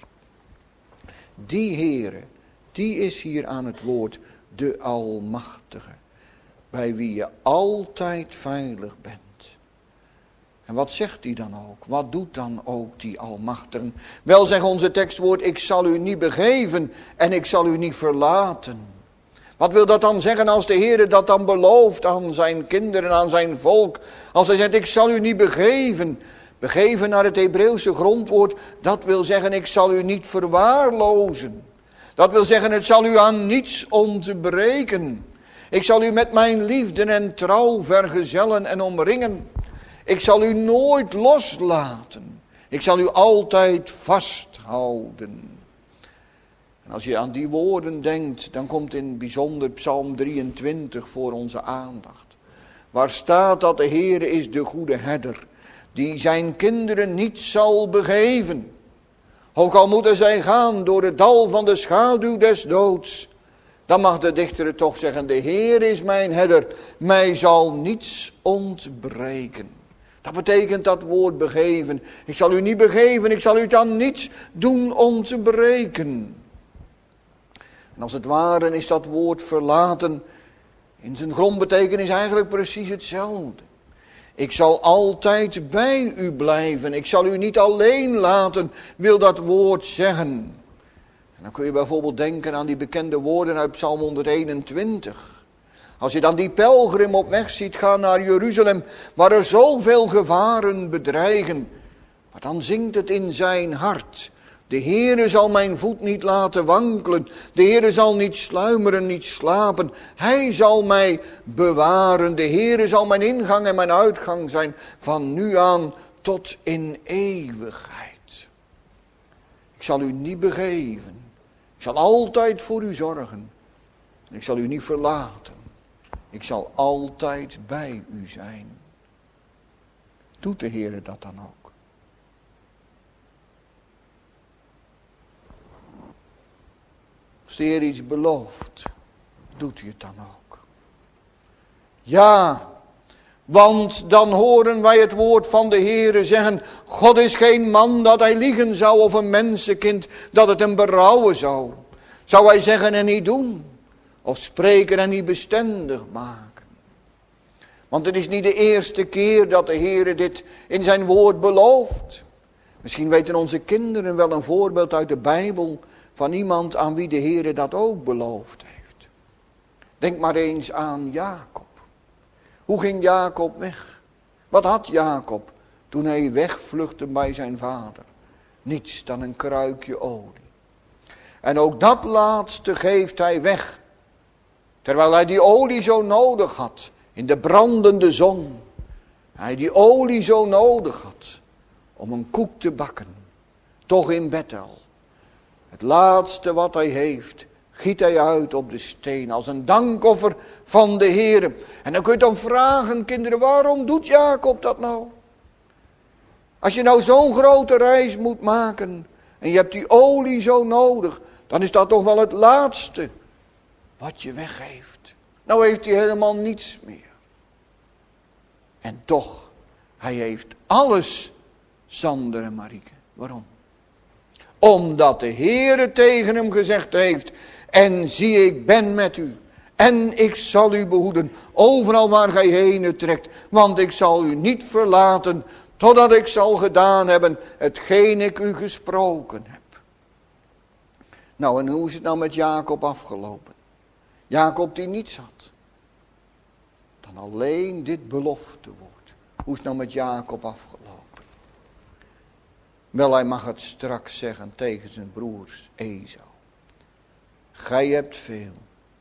Die Heere, die is hier aan het woord, de Almachtige, bij wie je altijd veilig bent. En wat zegt hij dan ook? Wat doet dan ook die Almachtige? Wel zegt onze tekstwoord, ik zal u niet begeven en ik zal u niet verlaten. Wat wil dat dan zeggen als de Heer dat dan belooft aan zijn kinderen, aan zijn volk? Als hij zegt, ik zal u niet begeven. Begeven naar het Hebreeuwse grondwoord, dat wil zeggen, ik zal u niet verwaarlozen. Dat wil zeggen, het zal u aan niets ontbreken. Ik zal u met mijn liefde en trouw vergezellen en omringen. Ik zal u nooit loslaten. Ik zal u altijd vasthouden. En als je aan die woorden denkt, dan komt in bijzonder Psalm drieëntwintig voor onze aandacht. Waar staat dat de Heere is de goede herder, die zijn kinderen niet zal begeven. Ook al moeten zij gaan door het dal van de schaduw des doods, dan mag de dichter het toch zeggen, de Heer is mijn herder, mij zal niets ontbreken. Dat betekent dat woord begeven. Ik zal u niet begeven, ik zal u dan niets doen ontbreken. En als het ware is dat woord verlaten, in zijn grondbetekenis eigenlijk precies hetzelfde. Ik zal altijd bij u blijven, ik zal u niet alleen laten, wil dat woord zeggen. En dan kun je bijvoorbeeld denken aan die bekende woorden uit Psalm honderdeenentwintig. Als je dan die pelgrim op weg ziet gaan naar Jeruzalem, waar er zoveel gevaren bedreigen, maar dan zingt het in zijn hart. De Heere zal mijn voet niet laten wankelen. De Heere zal niet sluimeren, niet slapen. Hij zal mij bewaren. De Heere zal mijn ingang en mijn uitgang zijn, van nu aan tot in eeuwigheid. Ik zal u niet begeven. Ik zal altijd voor u zorgen. Ik zal u niet verlaten. Ik zal altijd bij u zijn. Doet de Heere dat dan ook? Als de Heer iets belooft, doet hij het dan ook? Ja, want dan horen wij het woord van de Heere zeggen, God is geen man dat hij liegen zou, of een mensenkind dat het hem berouwen zou. Zou hij zeggen en niet doen, of spreken en niet bestendig maken. Want het is niet de eerste keer dat de Heere dit in zijn woord belooft. Misschien weten onze kinderen wel een voorbeeld uit de Bijbel van iemand aan wie de Heere dat ook beloofd heeft. Denk maar eens aan Jacob. Hoe ging Jacob weg? Wat had Jacob toen hij wegvluchtte bij zijn vader? Niets dan een kruikje olie. En ook dat laatste geeft hij weg. Terwijl hij die olie zo nodig had. In de brandende zon. Hij die olie zo nodig had. Om een koek te bakken. Toch in Bethel. Het laatste wat hij heeft, giet hij uit op de steen als een dankoffer van de Heere. En dan kun je dan vragen, kinderen, waarom doet Jacob dat nou? Als je nou zo'n grote reis moet maken en je hebt die olie zo nodig, dan is dat toch wel het laatste wat je weggeeft. Nou heeft hij helemaal niets meer. En toch, hij heeft alles, Sander en Marieke. Waarom? Omdat de Heere tegen hem gezegd heeft, en zie ik ben met u, en ik zal u behoeden, overal waar gij heen trekt, want ik zal u niet verlaten, totdat ik zal gedaan hebben, hetgeen ik u gesproken heb. Nou, en hoe is het nou met Jacob afgelopen? Jacob die niets had. Dan alleen dit beloftewoord. Hoe is het nou met Jacob afgelopen? Wel, hij mag het straks zeggen tegen zijn broers Esau. Gij hebt veel,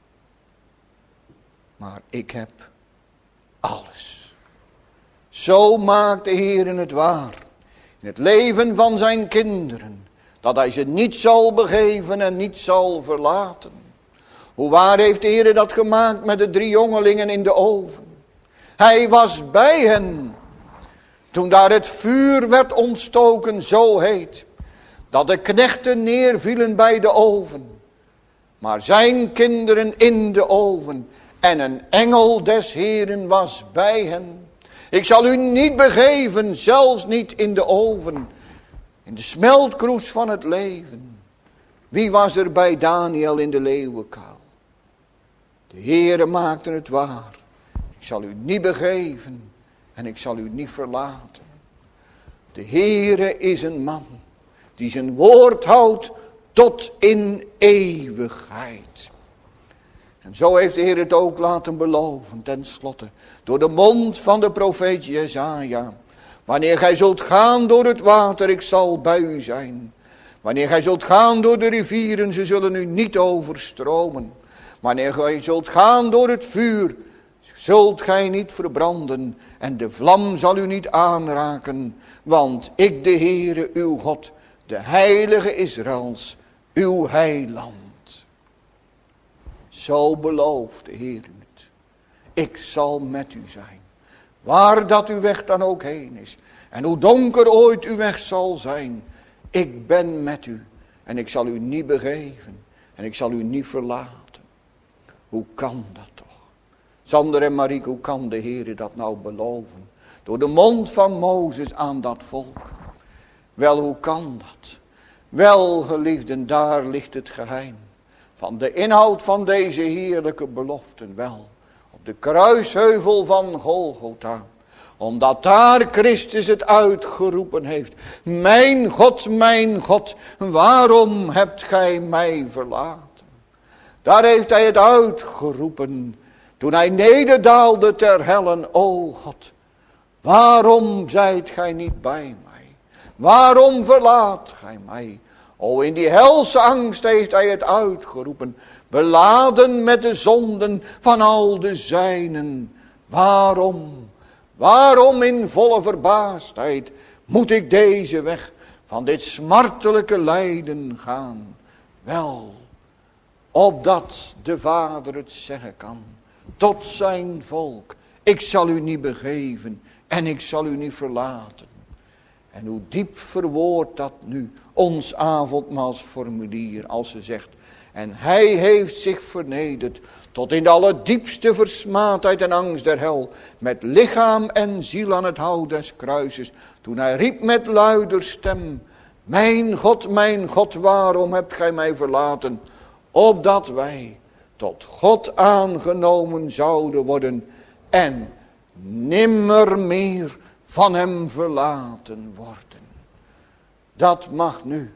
maar ik heb alles. Zo maakt de Heer het waar. In het leven van zijn kinderen. Dat hij ze niet zal begeven en niet zal verlaten. Hoe waar heeft de Heer dat gemaakt met de drie jongelingen in de oven. Hij was bij hen. Toen daar het vuur werd ontstoken, zo heet, dat de knechten neervielen bij de oven. Maar zijn kinderen in de oven. En een engel des Heeren was bij hen. Ik zal u niet begeven, zelfs niet in de oven. In de smeltkroes van het leven. Wie was er bij Daniel in de leeuwenkuil? De Heere maakte het waar. Ik zal u niet begeven. En ik zal u niet verlaten. De Heere is een man die zijn woord houdt tot in eeuwigheid. En zo heeft de Heer het ook laten beloven, ten slotte, door de mond van de profeet Jesaja. Wanneer gij zult gaan door het water, ik zal bij u zijn. Wanneer gij zult gaan door de rivieren, ze zullen u niet overstromen. Wanneer gij zult gaan door het vuur, zult gij niet verbranden. En de vlam zal u niet aanraken. Want ik, de Heere, uw God, de Heilige Israëls, uw heiland. Zo belooft de Heer u het. Ik zal met u zijn. Waar dat uw weg dan ook heen is. En hoe donker ooit uw weg zal zijn. Ik ben met u. En ik zal u niet begeven. En ik zal u niet verlaten. Hoe kan dat toch? Sander en Marieke, hoe kan de Heer dat nou beloven? Door de mond van Mozes aan dat volk. Wel, hoe kan dat? Wel, geliefden, daar ligt het geheim. Van de inhoud van deze heerlijke beloften. Wel, op de kruisheuvel van Golgotha. Omdat daar Christus het uitgeroepen heeft. Mijn God, mijn God, waarom hebt gij mij verlaten? Daar heeft hij het uitgeroepen. Toen hij nederdaalde ter hellen. O God, waarom zijt gij niet bij mij? Waarom verlaat gij mij? O, in die helse angst heeft hij het uitgeroepen. Beladen met de zonden van al de zijnen. Waarom? Waarom in volle verbaasdheid moet ik deze weg van dit smartelijke lijden gaan? Wel, opdat de Vader het zeggen kan tot zijn volk. Ik zal u niet begeven en ik zal u niet verlaten. En hoe diep verwoordt dat nu ons avondmaalsformulier als ze zegt. En hij heeft zich vernederd tot in de allerdiepste versmaadheid en angst der hel. Met lichaam en ziel aan het hout des kruises. Toen hij riep met luider stem. Mijn God, mijn God, waarom hebt gij mij verlaten? Opdat wij tot God aangenomen zouden worden. En nimmer meer van hem verlaten worden. Dat mag nu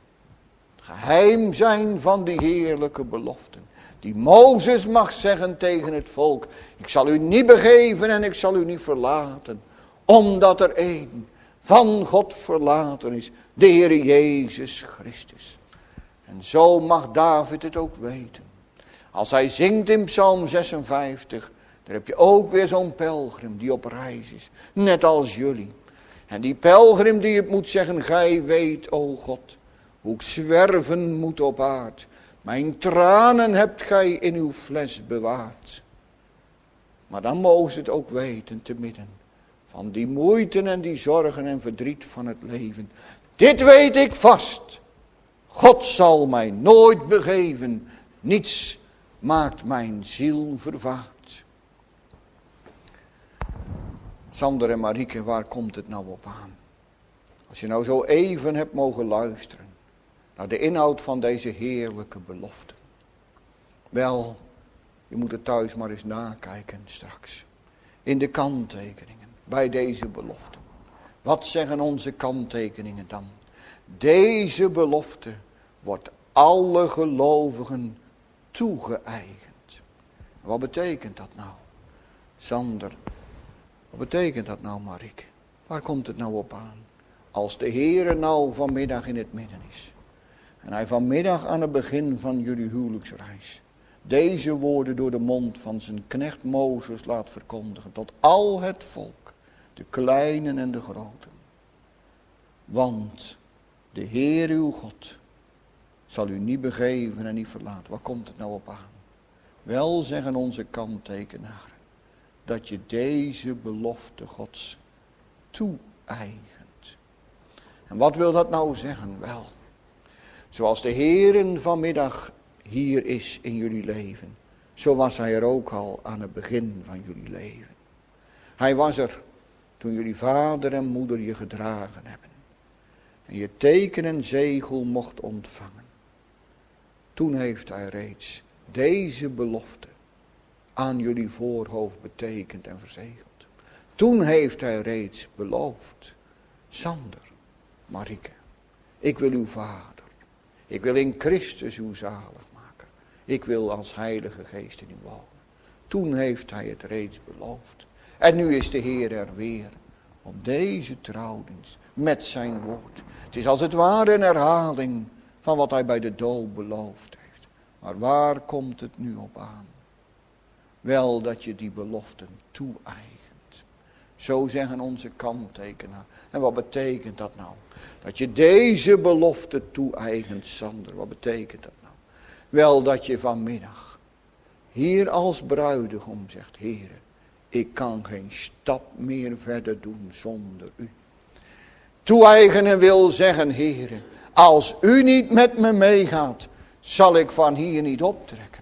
geheim zijn van die heerlijke beloften. Die Mozes mag zeggen tegen het volk. Ik zal u niet begeven en ik zal u niet verlaten. Omdat er één van God verlaten is. De Heer Jezus Christus. En zo mag David het ook weten. Als hij zingt in Psalm zesenvijftig. Daar heb je ook weer zo'n pelgrim die op reis is. Net als jullie. En die pelgrim die het moet zeggen. Gij weet, o God, hoe ik zwerven moet op aard. Mijn tranen hebt gij in uw fles bewaard. Maar dan mogen het ook weten te midden van die moeite en die zorgen en verdriet van het leven. Dit weet ik vast. God zal mij nooit begeven. Niets maakt mijn ziel vervaard. Sander en Marieke, waar komt het nou op aan? Als je nou zo even hebt mogen luisteren naar de inhoud van deze heerlijke belofte. Wel, je moet het thuis maar eens nakijken straks. In de kanttekeningen bij deze belofte. Wat zeggen onze kanttekeningen dan? Deze belofte wordt alle gelovigen toegeëigend. Wat betekent dat nou? Sander, wat betekent dat nou, Marieke? Waar komt het nou op aan? Als de Heere nou vanmiddag in het midden is. En hij vanmiddag aan het begin van jullie huwelijksreis. Deze woorden door de mond van zijn knecht Mozes laat verkondigen. Tot al het volk. De kleinen en de groten. Want de Heer uw God zal u niet begeven en niet verlaten. Waar komt het nou op aan? Wel, zeggen onze kanttekenaren. Dat je deze belofte Gods toe-eigent. En wat wil dat nou zeggen? Wel, zoals de Heer vanmiddag hier is in jullie leven. Zo was hij er ook al aan het begin van jullie leven. Hij was er toen jullie vader en moeder je gedragen hebben. En je teken en zegel mocht ontvangen. Toen heeft hij reeds deze belofte aan jullie voorhoofd betekend en verzegeld. Toen heeft hij reeds beloofd. Sander, Marieke, ik wil uw vader. Ik wil in Christus uw zaligmaker. Ik wil als Heilige Geest in u wonen. Toen heeft hij het reeds beloofd. En nu is de Heer er weer op deze trouwdienst met zijn woord. Het is als het ware een herhaling van wat hij bij de doop beloofd heeft. Maar waar komt het nu op aan? Wel dat je die beloften toe-eigent. Zo zeggen onze kanttekenaar. En wat betekent dat nou? Dat je deze belofte toe-eigent, Sander. Wat betekent dat nou? Wel dat je vanmiddag hier als bruidegom zegt, Heere, ik kan geen stap meer verder doen zonder u. Toe-eigenen wil zeggen, Heere, als u niet met me meegaat, zal ik van hier niet optrekken.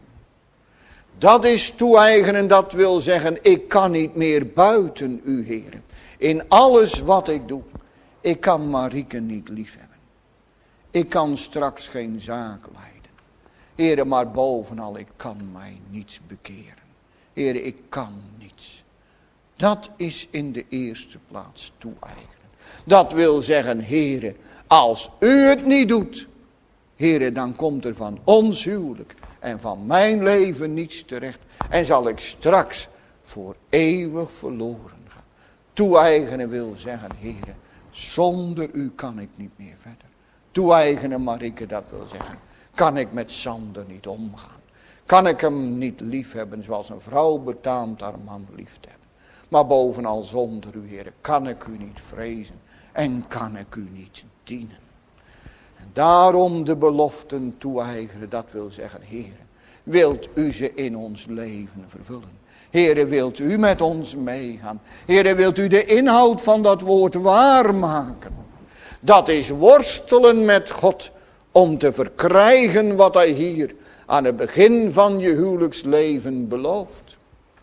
Dat is toe-eigenen, dat wil zeggen, ik kan niet meer buiten u, Heere. In alles wat ik doe, ik kan Marieke niet liefhebben. Ik kan straks geen zaak leiden. Heere, maar bovenal, ik kan mij niets bekeren. Heere, ik kan niets. Dat is in de eerste plaats toe-eigenen. Dat wil zeggen, Heere, als u het niet doet, Heere, dan komt er van ons huwelijk en van mijn leven niets terecht. En zal ik straks voor eeuwig verloren gaan. Toe-eigenen wil zeggen, Heere, zonder u kan ik niet meer verder. Toe-eigenen, Marieke, dat wil zeggen, kan ik met Sander niet omgaan. Kan ik hem niet liefhebben zoals een vrouw betaamt haar man lief te hebben. Maar bovenal zonder u, Heere, kan ik u niet vrezen en kan ik u niet dienen. En daarom de beloften toe-eigenen, dat wil zeggen, Heere, wilt u ze in ons leven vervullen? Heere, wilt u met ons meegaan? Heere, wilt u de inhoud van dat woord waarmaken? Dat is worstelen met God om te verkrijgen wat hij hier aan het begin van je huwelijksleven belooft.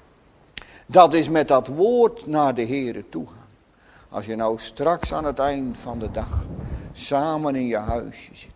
Dat is met dat woord naar de Heere toe gaan. Als je nou straks aan het eind van de dag samen in je huisje zit.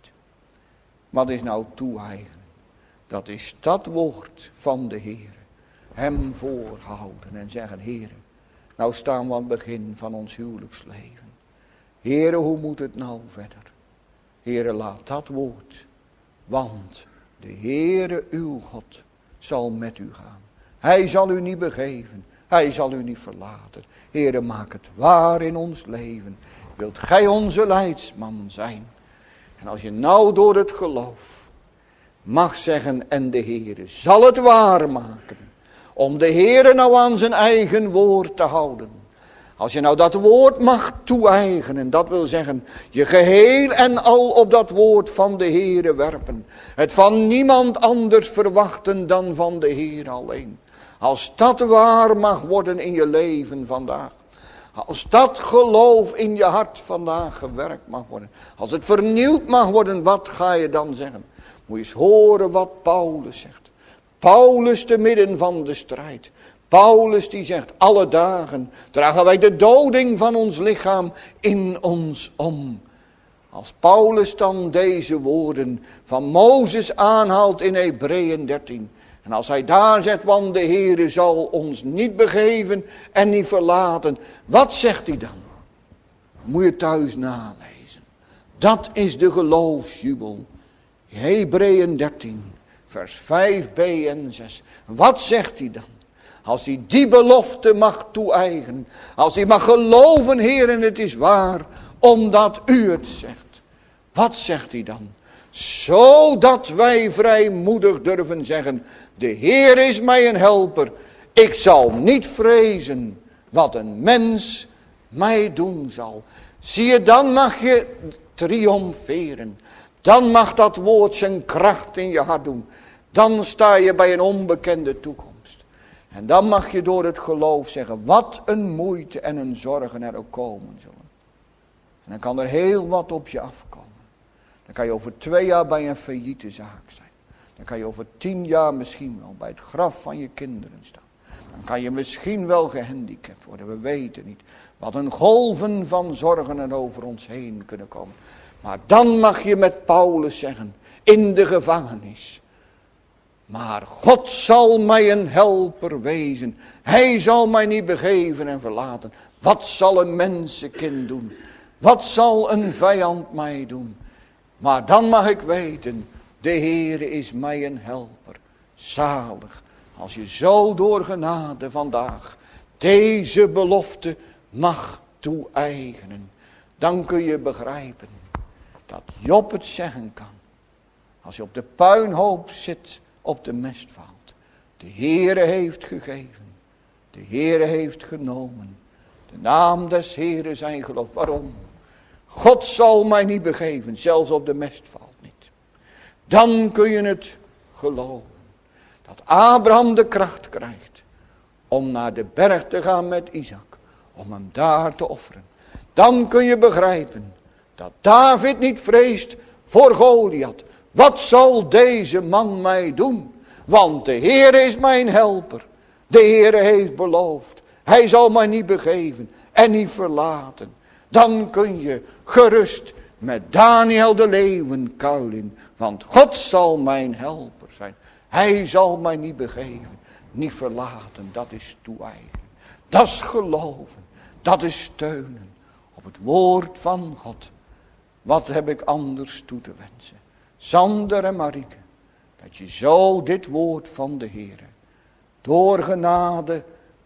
Wat is nou toe-eigenen? Dat is dat woord van de Heere. Hem voorhouden en zeggen, Heere, nou staan we aan het begin van ons huwelijksleven. Heere, hoe moet het nou verder? Heere, laat dat woord, want de Heere uw God zal met u gaan. Hij zal u niet begeven, hij zal u niet verlaten. Heere, maak het waar in ons leven. Wilt gij onze leidsman zijn? En als je nou door het geloof mag zeggen, en de Heere zal het waar maken. Om de Heere nou aan zijn eigen woord te houden. Als je nou dat woord mag toe-eigenen, dat wil zeggen, je geheel en al op dat woord van de Heere werpen. Het van niemand anders verwachten dan van de Heere alleen. Als dat waar mag worden in je leven vandaag. Als dat geloof in je hart vandaag gewerkt mag worden. Als het vernieuwd mag worden, wat ga je dan zeggen? Moet je eens horen wat Paulus zegt. Paulus te midden van de strijd. Paulus die zegt, alle dagen dragen wij de doding van ons lichaam in ons om. Als Paulus dan deze woorden van Mozes aanhaalt in Hebreeën dertien. En als hij daar zegt, want de Heere zal ons niet begeven en niet verlaten. Wat zegt hij dan? Moet je thuis nalezen. Dat is de geloofsjubel. Hebreeën dertien, vers vijf b en zes. Wat zegt hij dan? Als hij die belofte mag toe-eigenen. Als hij mag geloven, Heer, en het is waar, omdat u het zegt. Wat zegt hij dan? Zodat wij vrijmoedig durven zeggen, de Heer is mij een helper. Ik zal niet vrezen wat een mens mij doen zal. Zie je, dan mag je triomferen. Dan mag dat woord zijn kracht in je hart doen. Dan sta je bij een onbekende toekomst. En dan mag je door het geloof zeggen, wat een moeite en een zorgen er ook komen zullen. En dan kan er heel wat op je afkomen. Dan kan je over twee jaar bij een failliete zaak zijn. Dan kan je over tien jaar misschien wel bij het graf van je kinderen staan. Dan kan je misschien wel gehandicapt worden, we weten niet. Wat een golven van zorgen er over ons heen kunnen komen. Maar dan mag je met Paulus zeggen, in de gevangenis. Maar God zal mij een helper wezen. Hij zal mij niet begeven en verlaten. Wat zal een mensenkind doen? Wat zal een vijand mij doen? Maar dan mag ik weten, de Heere is mij een helper. Zalig, als je zo door genade vandaag deze belofte mag toe-eigenen. Dan kun je begrijpen dat Job het zeggen kan. Als je op de puinhoop zit, op de mestveld. De Heere heeft gegeven. De Heere heeft genomen. De naam des Heeren zijn geloof. Waarom? God zal mij niet begeven, zelfs op de mestveld niet. Dan kun je het geloven. Dat Abraham de kracht krijgt om naar de berg te gaan met Isaac. Om hem daar te offeren. Dan kun je begrijpen dat David niet vreest voor Goliath. Wat zal deze man mij doen? Want de Heere is mijn helper. De Heere heeft beloofd. Hij zal mij niet begeven en niet verlaten. Dan kun je gerust met Daniel de leeuwenkuil in. Want God zal mijn helper zijn. Hij zal mij niet begeven, niet verlaten. Dat is toe-eigenen. Dat is geloven. Dat is steunen op het woord van God. Wat heb ik anders toe te wensen? Sander en Marieke, dat je zo dit woord van de Heere door genade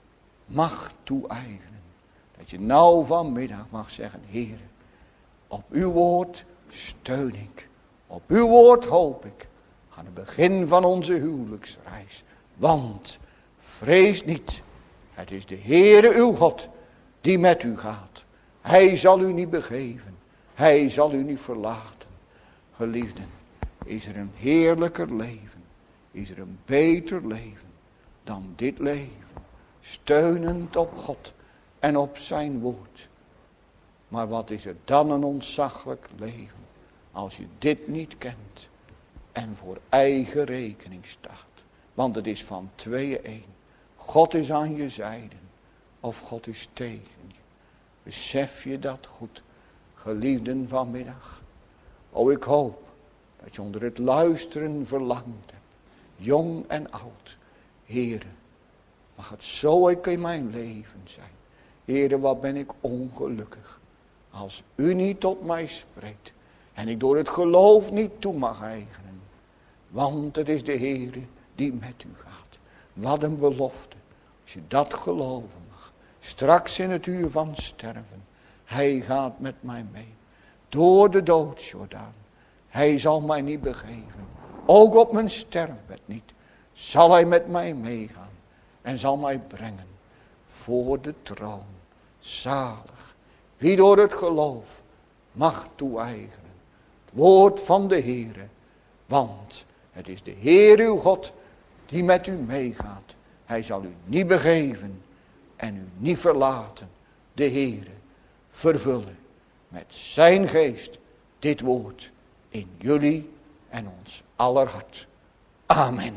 mag toe-eigenen. Dat je nou vanmiddag mag zeggen, Heere, op uw woord steun ik. Op uw woord hoop ik. Aan het begin van onze huwelijksreis. Want, vrees niet, het is de Heere uw God die met u gaat. Hij zal u niet begeven. Hij zal u niet verlaten. Geliefden, is er een heerlijker leven. Is er een beter leven dan dit leven. Steunend op God en op zijn woord. Maar wat is er dan een ontzaglijk leven. Als je dit niet kent. En voor eigen rekening staat. Want het is van tweeën één. God is aan je zijde. Of God is tegen je. Besef je dat goed. Geliefden vanmiddag. O, ik hoop dat je onder het luisteren verlangd hebt. Jong en oud. Heere, mag het zo ook in mijn leven zijn. Heere, wat ben ik ongelukkig. Als u niet tot mij spreekt. En ik door het geloof niet toe mag eigenen. Want het is de Heere die met u gaat. Wat een belofte. Als je dat geloven mag. Straks in het uur van sterven. Hij gaat met mij mee. Door de doodsjordaan. Hij zal mij niet begeven. Ook op mijn sterfbed niet. Zal hij met mij meegaan. En zal mij brengen. Voor de troon. Zalig. Wie door het geloof mag toe-eigenen. Het woord van de Heere. Want het is de Heer uw God die met u meegaat. Hij zal u niet begeven en u niet verlaten. De Heere vervullen met zijn geest dit woord in jullie en ons aller hart. Amen.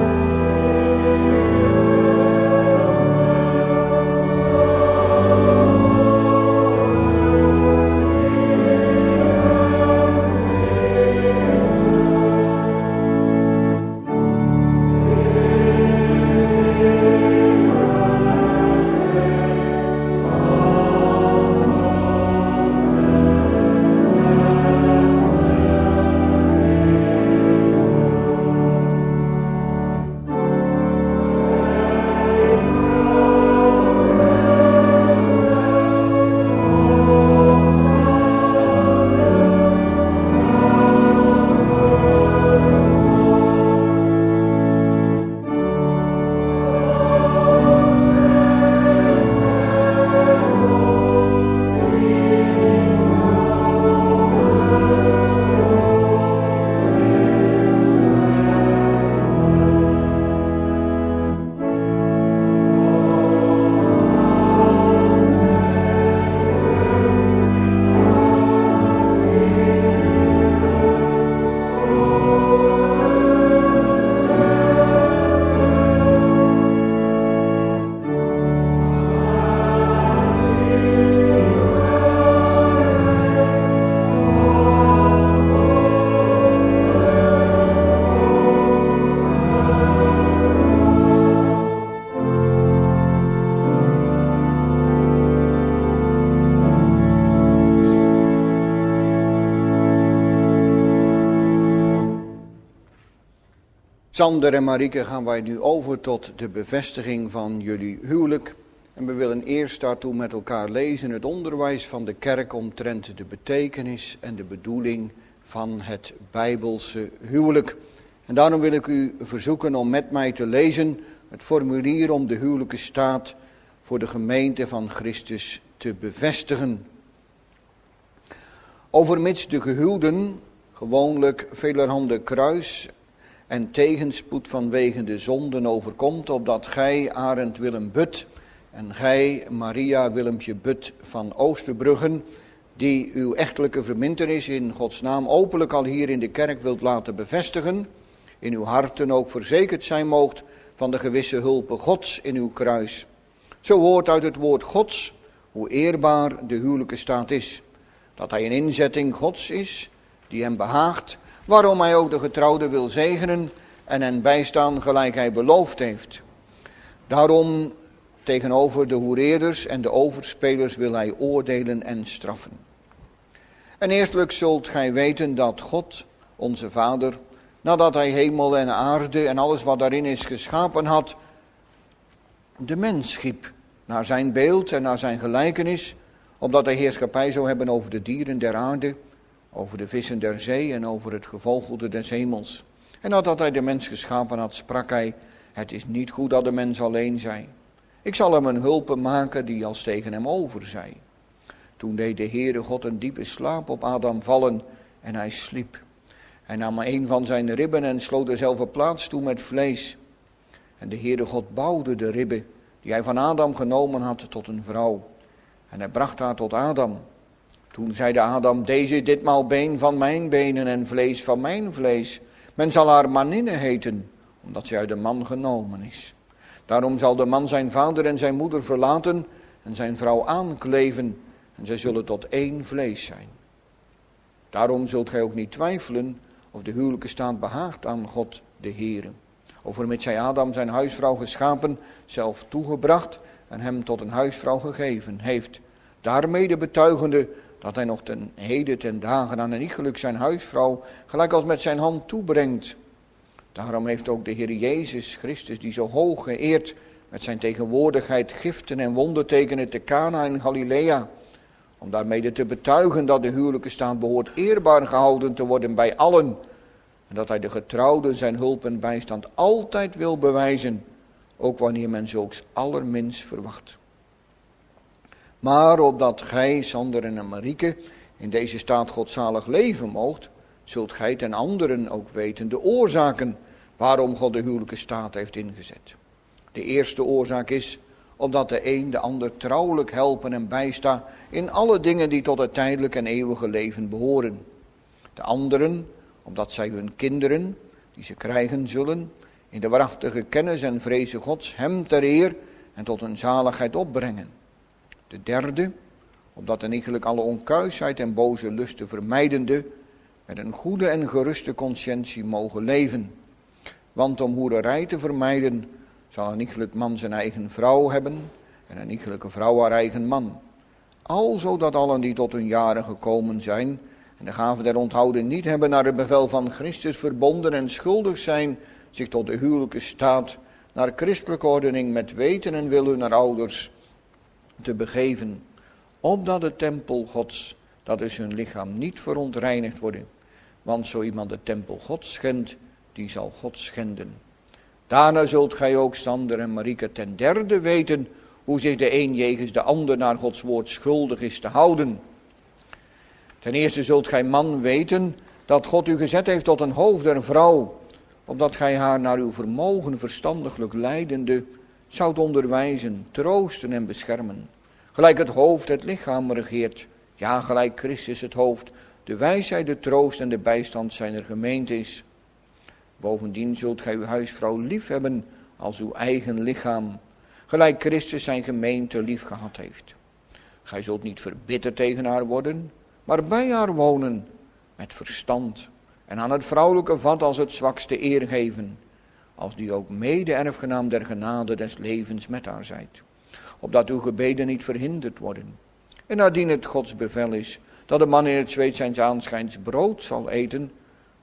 Amen. Sander en Marieke, gaan wij nu over tot de bevestiging van jullie huwelijk. En we willen eerst daartoe met elkaar lezen het onderwijs van de kerk omtrent de betekenis en de bedoeling van het Bijbelse huwelijk. En daarom wil ik u verzoeken om met mij te lezen het formulier om de huwelijke staat voor de gemeente van Christus te bevestigen. Overmits de gehuwden gewoonlijk velerhande kruis en tegenspoed vanwege de zonden overkomt, opdat gij, Arend Willem But, en gij, Maria Willempje But van Oosterbruggen, die uw echtelijke vermintenis in Gods naam openlijk al hier in de kerk wilt laten bevestigen, in uw harten ook verzekerd zijn moogt van de gewisse hulpe Gods in uw kruis. Zo hoort uit het woord Gods hoe eerbaar de huwelijke staat is, dat hij een inzetting Gods is, die hem behaagt, waarom hij ook de getrouwde wil zegenen en hen bijstaan gelijk hij beloofd heeft. Daarom tegenover de hoereerders en de overspelers wil hij oordelen en straffen. En eerstelijk zult gij weten dat God, onze Vader, nadat hij hemel en aarde en alles wat daarin is geschapen had, de mens schiep naar zijn beeld en naar zijn gelijkenis, opdat hij heerschappij zou hebben over de dieren der aarde, over de vissen der zee en over het gevogelte des hemels. En nadat hij de mens geschapen had, sprak hij, het is niet goed dat de mens alleen zij. Ik zal hem een hulpe maken die als tegen hem over zij. Toen deed de Heere God een diepe slaap op Adam vallen en hij sliep. Hij nam een van zijn ribben en sloot dezelfde plaats toe met vlees. En de Heere God bouwde de ribben die hij van Adam genomen had tot een vrouw. En hij bracht haar tot Adam. Toen zeide Adam, deze is ditmaal been van mijn benen en vlees van mijn vlees. Men zal haar Maninne heten, omdat zij uit de man genomen is. Daarom zal de man zijn vader en zijn moeder verlaten en zijn vrouw aankleven en zij zullen tot één vlees zijn. Daarom zult gij ook niet twijfelen of de huwelijke staat behaagt aan God de Heere. Overmits hij Adam zijn huisvrouw geschapen, zelf toegebracht en hem tot een huisvrouw gegeven heeft. Daarmede betuigende dat hij nog ten heden ten dagen aan een iegelijk zijn huisvrouw gelijk als met zijn hand toebrengt. Daarom heeft ook de Heer Jezus Christus, die zo hoog geëerd met zijn tegenwoordigheid giften en wondertekenen te Cana in Galilea, om daarmede te betuigen dat de huwelijke staat behoort eerbaar gehouden te worden bij allen, en dat hij de getrouwden zijn hulp en bijstand altijd wil bewijzen, ook wanneer men zulks allerminst verwacht. Maar opdat gij, Sander en Marieke, in deze staat godzalig leven moogt, zult gij ten anderen ook weten de oorzaken waarom God de huwelijke staat heeft ingezet. De eerste oorzaak is, opdat de een de ander trouwelijk helpen en bijsta in alle dingen die tot het tijdelijk en eeuwige leven behoren. De anderen, omdat zij hun kinderen, die ze krijgen zullen, in de waarachtige kennis en vrezen Gods hem ter eer en tot een zaligheid opbrengen. De derde, opdat en iegelijk alle onkuisheid en boze lusten vermijdende, met een goede en geruste conscientie mogen leven. Want om hoererij te vermijden, zal een iegelijk man zijn eigen vrouw hebben en een iegelijke vrouw haar eigen man. Alzo dat allen die tot hun jaren gekomen zijn en de gave der onthouding niet hebben naar het bevel van Christus verbonden en schuldig zijn, zich tot de huwelijke staat naar christelijke ordening met weten en willen naar ouders te begeven, opdat de tempel Gods, dat is hun lichaam, niet verontreinigd worden. Want zo iemand de tempel Gods schendt, die zal God schenden. Daarna zult gij ook, Sander en Marieke, ten derde weten hoe zich de een jegens de ander naar Gods woord schuldig is te houden. Ten eerste zult gij, man, weten dat God u gezet heeft tot een hoofd der vrouw, opdat gij haar naar uw vermogen verstandiglijk leidende zoudt onderwijzen, troosten en beschermen. Gelijk het hoofd het lichaam regeert, ja, gelijk Christus het hoofd, de wijsheid, de troost en de bijstand zijner gemeente is. Bovendien zult gij uw huisvrouw lief hebben als uw eigen lichaam, gelijk Christus zijn gemeente lief gehad heeft. Gij zult niet verbitterd tegen haar worden, maar bij haar wonen met verstand en aan het vrouwelijke vat als het zwakste eer geven, als die ook mede-erfgenaam der genade des levens met haar zijt, opdat uw gebeden niet verhinderd worden. En nadien het Gods bevel is, dat de man in het zweet zijns aanschijns brood zal eten,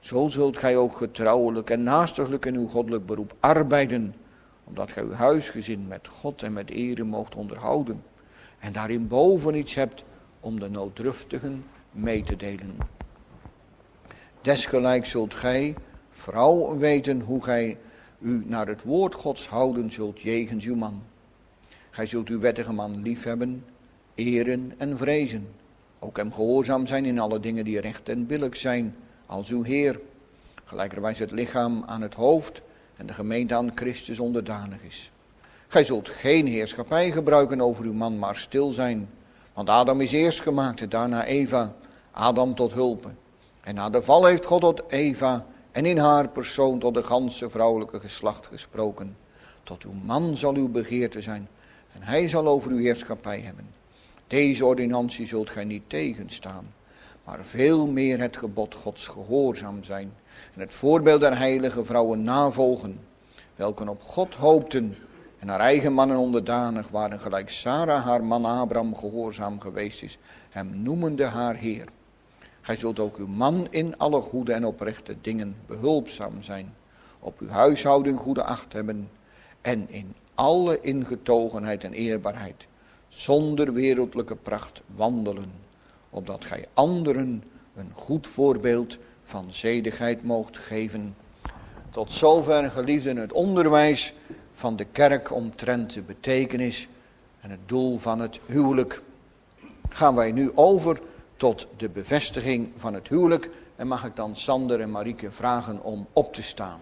Zo zult gij ook getrouwelijk en naastiglijk in uw goddelijk beroep arbeiden, omdat gij uw huisgezin met God en met ere moogt onderhouden, en daarin boven iets hebt om de nooddruftigen mee te delen. Desgelijk zult gij, vrouw, weten hoe gij u naar het woord Gods houden zult jegens uw man. Gij zult uw wettige man liefhebben, eren en vrezen. Ook hem gehoorzaam zijn in alle dingen die recht en billijk zijn, als uw Heer. Gelijkerwijs het lichaam aan het hoofd en de gemeente aan Christus onderdanig is. Gij zult geen heerschappij gebruiken over uw man, maar stil zijn. Want Adam is eerst gemaakt en daarna Eva, Adam tot hulpe. En na de val heeft God tot Eva en in haar persoon tot de ganse vrouwelijke geslacht gesproken. Tot uw man zal uw begeerte zijn en hij zal over uw heerschappij hebben. Deze ordinantie zult gij niet tegenstaan, maar veel meer het gebod Gods gehoorzaam zijn en het voorbeeld der heilige vrouwen navolgen, welke op God hoopten en haar eigen mannen onderdanig waren, gelijk Sarah haar man Abraham gehoorzaam geweest is, hem noemende haar Heer. Gij zult ook uw man in alle goede en oprechte dingen behulpzaam zijn, op uw huishouding goede acht hebben en in alle ingetogenheid en eerbaarheid, zonder wereldlijke pracht wandelen, opdat gij anderen een goed voorbeeld van zedigheid moogt geven. Tot zover, geliefden, het onderwijs van de kerk omtrent de betekenis en het doel van het huwelijk. Gaan wij nu over tot de bevestiging van het huwelijk en mag ik dan Sander en Marieke vragen om op te staan.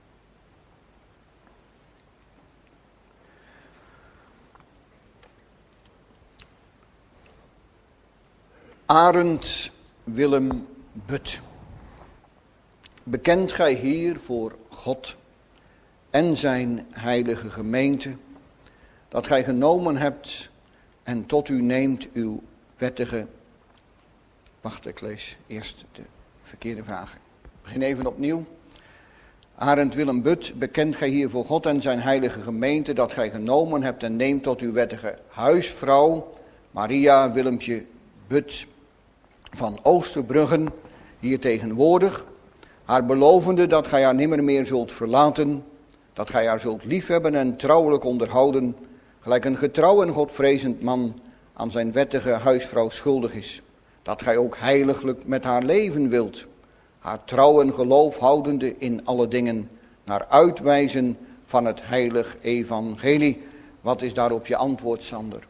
Arend Willem But. Bekent gij hier voor God en zijn heilige gemeente, dat gij genomen hebt en tot u neemt uw wettige... Wacht, ik lees eerst de verkeerde vragen. Ik begin even opnieuw. Arend Willem But, bekent gij hier voor God en zijn heilige gemeente, dat gij genomen hebt en neemt tot uw wettige huisvrouw, Maria Willempje But van Oosterbruggen, hier tegenwoordig, haar belovende dat gij haar nimmer meer zult verlaten, dat gij haar zult liefhebben en trouwelijk onderhouden, gelijk een getrouw en godvrezend man aan zijn wettige huisvrouw schuldig is. Dat gij ook heiliglijk met haar leven wilt, haar trouw en geloof houdende in alle dingen, naar uitwijzen van het heilig evangelie. Wat is daarop je antwoord, Sander?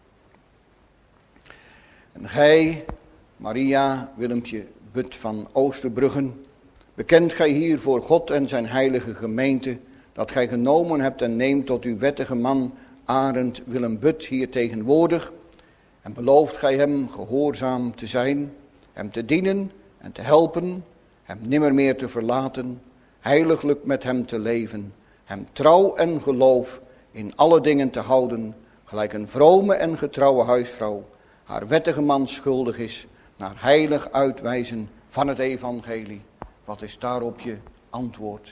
En gij, Maria Willempje But van Oosterbruggen, bekent gij hier voor God en zijn heilige gemeente, dat gij genomen hebt en neemt tot uw wettige man Arend Willem But hier tegenwoordig, en belooft gij hem gehoorzaam te zijn, hem te dienen en te helpen, hem nimmer meer te verlaten, heiliglijk met hem te leven, hem trouw en geloof in alle dingen te houden, gelijk een vrome en getrouwe huisvrouw haar wettige man schuldig is, naar heilig uitwijzen van het evangelie. Wat is daarop je antwoord?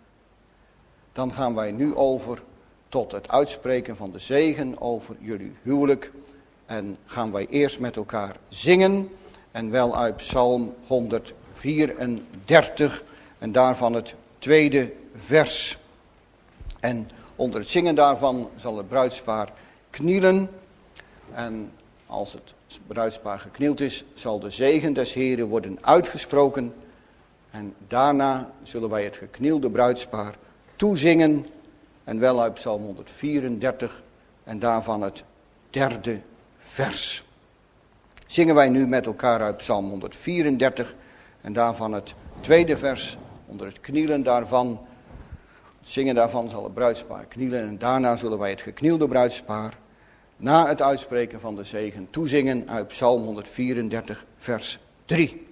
Dan gaan wij nu over tot het uitspreken van de zegen over jullie huwelijk. En gaan wij eerst met elkaar zingen. En wel uit Psalm honderdvierendertig. En daarvan het tweede vers. En onder het zingen daarvan zal het bruidspaar knielen. En als het bruidspaar geknield is, zal de zegen des Heren worden uitgesproken. En daarna zullen wij het geknielde bruidspaar toezingen. En wel uit Psalm honderdvierendertig en daarvan het derde vers. Zingen wij nu met elkaar uit Psalm honderdvierendertig en daarvan het tweede vers. Onder het knielen daarvan, het zingen daarvan zal het bruidspaar knielen. En daarna zullen wij het geknielde bruidspaar na het uitspreken van de zegen toezingen uit Psalm honderdvierendertig vers drie.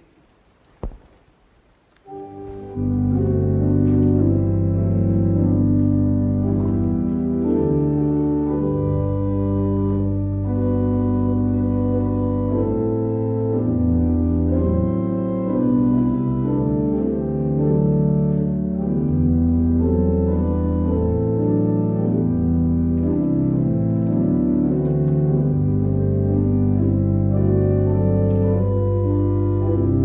Thank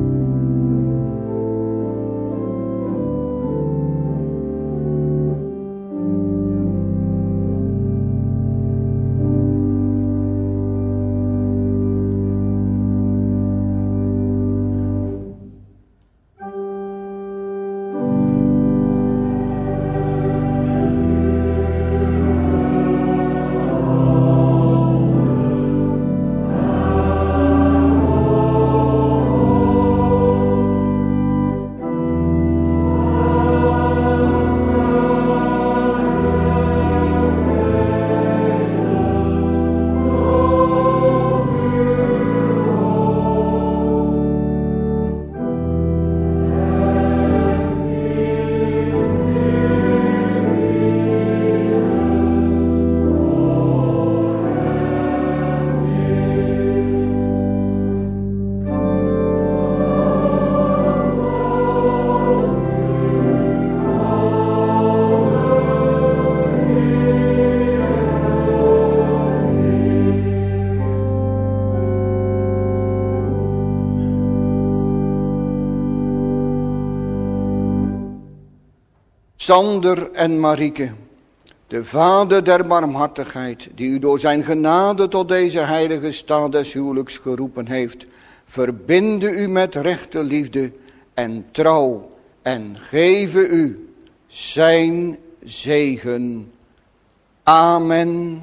Sander en Marieke, de Vader der barmhartigheid, die u door zijn genade tot deze heilige staat des huwelijks geroepen heeft, verbinde u met rechte liefde en trouw en geven u zijn zegen. Amen.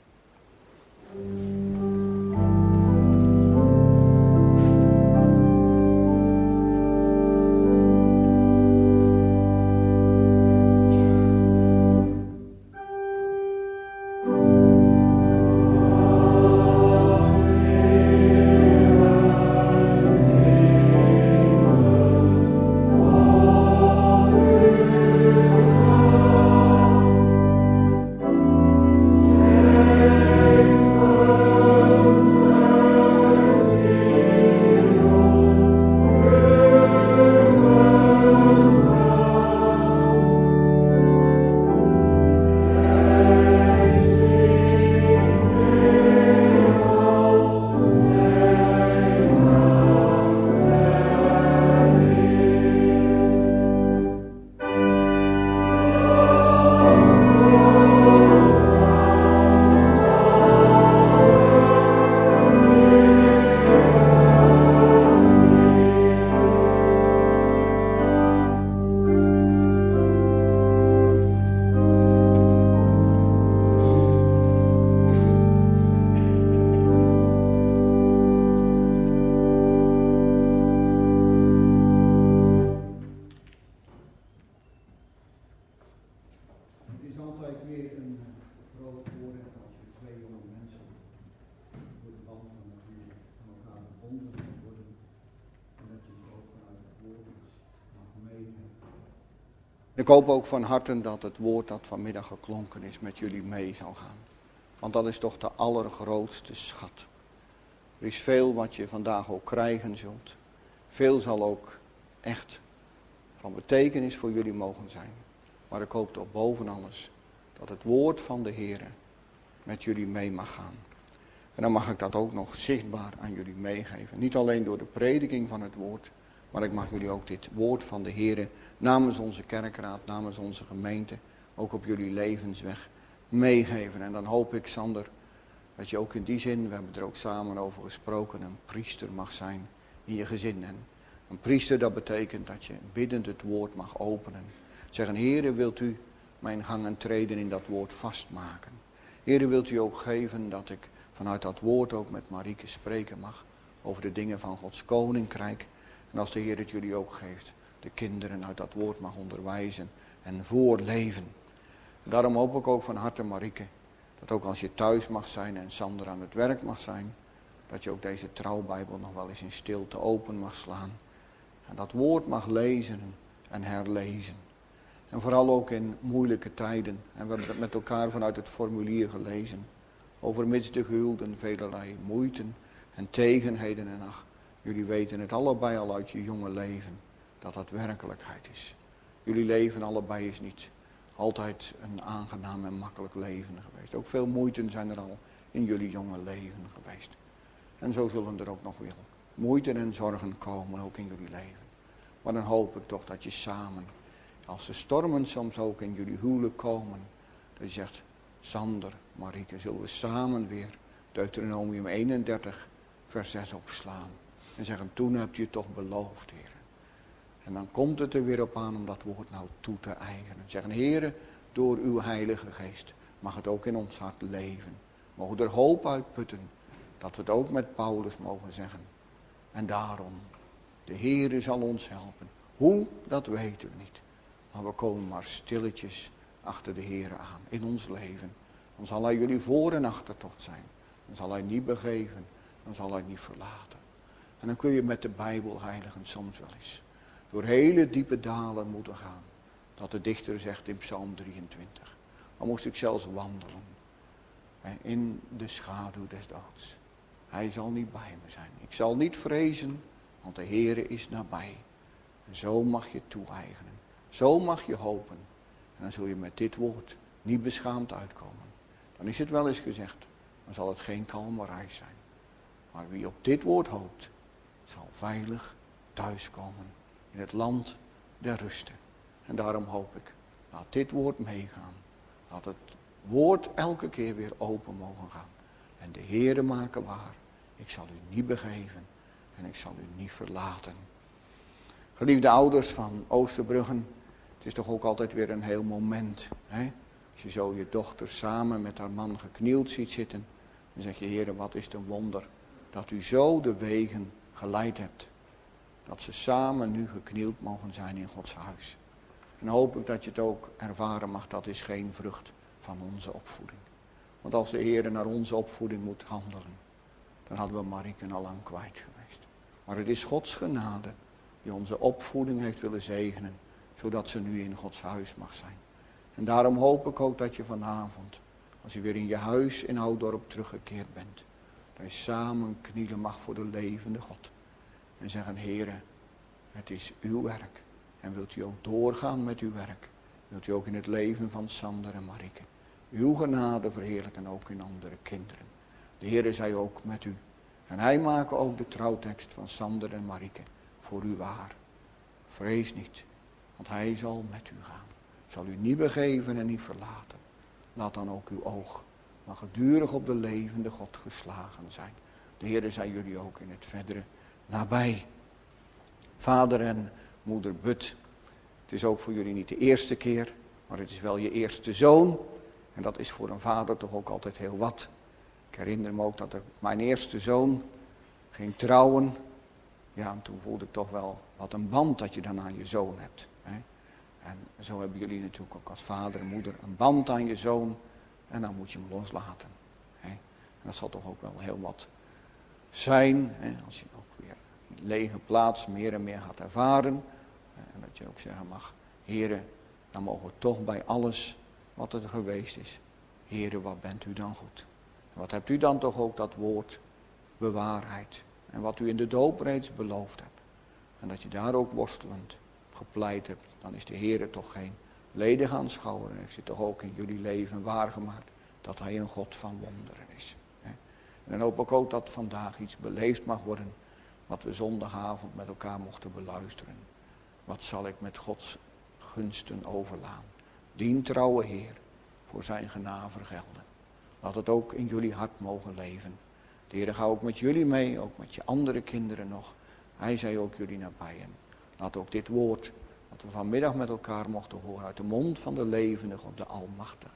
Ik hoop ook van harte dat het woord dat vanmiddag geklonken is met jullie mee zal gaan. Want dat is toch de allergrootste schat. Er is veel wat je vandaag ook krijgen zult. Veel zal ook echt van betekenis voor jullie mogen zijn. Maar ik hoop toch boven alles dat het woord van de Heer met jullie mee mag gaan. En dan mag ik dat ook nog zichtbaar aan jullie meegeven. Niet alleen door de prediking van het woord, maar ik mag jullie ook dit woord van de Heer namens onze kerkraad, namens onze gemeente, ook op jullie levensweg meegeven. En dan hoop ik, Sander, dat je ook in die zin, we hebben er ook samen over gesproken, een priester mag zijn in je gezin. En een priester, dat betekent dat je biddend het woord mag openen. Zeggen, Heere, wilt u mijn gang en treden in dat woord vastmaken? Heere, wilt u ook geven dat ik vanuit dat woord ook met Marieke spreken mag over de dingen van Gods koninkrijk. En als de Heer het jullie ook geeft, de kinderen uit dat woord mag onderwijzen en voorleven. En daarom hoop ik ook van harte, Marieke, dat ook als je thuis mag zijn en Sander aan het werk mag zijn, dat je ook deze trouwbijbel nog wel eens in stilte open mag slaan. En dat woord mag lezen en herlezen. En vooral ook in moeilijke tijden. En we hebben het met elkaar vanuit het formulier gelezen. Over mits de gehuwden velerlei moeiten en tegenheden. En ach, jullie weten het allebei al uit je jonge leven. Dat dat werkelijkheid is. Jullie leven allebei is niet altijd een aangenaam en makkelijk leven geweest. Ook veel moeiten zijn er al in jullie jonge leven geweest. En zo zullen er ook nog wel moeiten en zorgen komen ook in jullie leven. Maar dan hoop ik toch dat je samen, als de stormen soms ook in jullie huwelijk komen, dat je zegt, Sander, Marieke, zullen we samen weer Deuteronomium eenendertig vers zes opslaan. En zeggen, toen hebt u het toch beloofd, Heer. En dan komt het er weer op aan om dat woord nou toe te eigenen. Zeggen, Heer, door uw Heilige Geest mag het ook in ons hart leven. Mogen we er hoop uitputten, dat we het ook met Paulus mogen zeggen. En daarom, de Heer zal ons helpen. Hoe, dat weten we niet. Maar we komen maar stilletjes achter de Heer aan in ons leven. Dan zal hij jullie voor- en achtertocht zijn. Dan zal hij niet begeven. Dan zal hij niet verlaten. En dan kun je met de Bijbel heiligen soms wel eens door hele diepe dalen moeten gaan. Dat de dichter zegt in Psalm drieëntwintig. Dan moest ik zelfs wandelen in de schaduw des doods. Hij zal niet bij me zijn. Ik zal niet vrezen, want de Heere is nabij. En zo mag je toe-eigenen. Zo mag je hopen. En dan zul je met dit woord niet beschaamd uitkomen. Dan is het wel eens gezegd, dan zal het geen kalme reis zijn. Maar wie op dit woord hoopt, zal veilig thuiskomen in het land der rusten. En daarom hoop ik Laat dit woord meegaan. Laat het woord elke keer weer open mogen gaan. En de Heere maken waar. Ik zal u niet begeven en ik zal u niet verlaten. Geliefde ouders van Oosterbruggen, het is toch ook altijd weer een heel moment. Hè? Als je zo je dochter samen met haar man geknield ziet zitten, dan zeg je, Heere, wat is het een wonder dat u zo de wegen geleid hebt. Dat ze samen nu geknield mogen zijn in Gods huis. En hoop ik dat je het ook ervaren mag, dat is geen vrucht van onze opvoeding. Want als de Heer naar onze opvoeding moet handelen, dan hadden we Marieke al lang kwijt geweest. Maar het is Gods genade die onze opvoeding heeft willen zegenen, zodat ze nu in Gods huis mag zijn. En daarom hoop ik ook dat je vanavond, als je weer in je huis in Ouddorp teruggekeerd bent, dat je samen knielen mag voor de levende God. En zeggen, Heere, het is uw werk. En wilt u ook doorgaan met uw werk? Wilt u ook in het leven van Sander en Marieke uw genade verheerlijken, ook in andere kinderen? De Heere zij ook met u. En hij maakt ook de trouwtekst van Sander en Marieke voor u waar. Vrees niet, want hij zal met u gaan. Zal u niet begeven en niet verlaten. Laat dan ook uw oog maar gedurig op de levende God geslagen zijn. De Heere zij jullie ook in het verdere nabij. Vader en moeder But, het is ook voor jullie niet de eerste keer, maar het is wel je eerste zoon. En dat is voor een vader toch ook altijd heel wat. Ik herinner me ook dat er mijn eerste zoon ging trouwen. Ja, en toen voelde ik toch wel wat een band dat je dan aan je zoon hebt. Hè? En zo hebben jullie natuurlijk ook als vader en moeder een band aan je zoon. En dan moet je hem loslaten. Hè? En dat zal toch ook wel heel wat zijn. Hè? Als je ook weer die lege plaats meer en meer gaat ervaren. En dat je ook zeggen mag, Heere, dan mogen we toch bij alles wat er geweest is. Heere, wat bent u dan goed? En wat hebt u dan toch ook dat woord bewaarheid? En wat u in de doop reeds beloofd hebt. En dat je daar ook worstelend gepleit hebt. Dan is de Heere toch geen ledig aanschouwer. En heeft hij toch ook in jullie leven waargemaakt dat hij een God van wonderen is. En dan hoop ik ook dat vandaag iets beleefd mag worden. Wat we zondagavond met elkaar mochten beluisteren. Wat zal ik met Gods gunsten overlaan? Dien trouwe Heer voor zijn genade vergelden. Laat het ook in jullie hart mogen leven. De Heer, ga ook met jullie mee, ook met je andere kinderen nog. Hij zei ook jullie nabij hem. Laat ook dit woord, dat we vanmiddag met elkaar mochten horen uit de mond van de levende God, de Almachtige.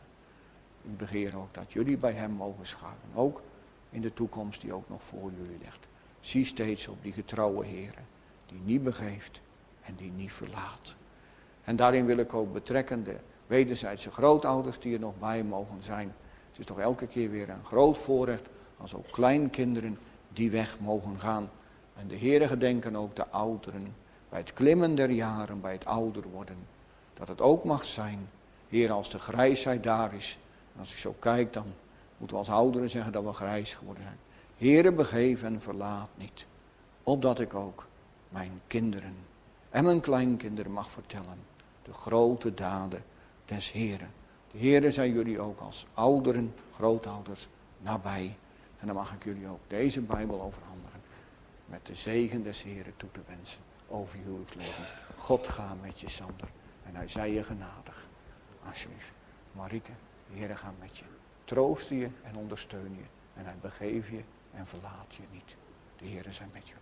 Ik begeer ook dat jullie bij hem mogen schuilen. Ook in de toekomst die ook nog voor jullie ligt. Zie steeds op die getrouwe Heer, die niet begeeft en die niet verlaat. En daarin wil ik ook betrekken de wederzijdse grootouders die er nog bij mogen zijn. Het is toch elke keer weer een groot voorrecht als ook kleinkinderen die weg mogen gaan. En de Heere gedenken ook de ouderen bij het klimmen der jaren, bij het ouder worden. Dat het ook mag zijn, Heer, als de grijsheid daar is. En als ik zo kijk, dan moeten we als ouderen zeggen dat we grijs geworden zijn. Heere, begeef en verlaat niet. Opdat ik ook mijn kinderen en mijn kleinkinderen mag vertellen. De grote daden des Heeren. De Heere zijn jullie ook als ouderen, grootouders, nabij. En dan mag ik jullie ook deze Bijbel overhandigen. Met de zegen des Heeren toe te wensen over je huwelijksleven. God ga met je, Sander. En hij zij je genadig. Alsjeblieft. Marieke, de Heere gaat met je. Troost je en ondersteun je. En hij begeeft je en verlaat je niet. De Heere zijn met jullie.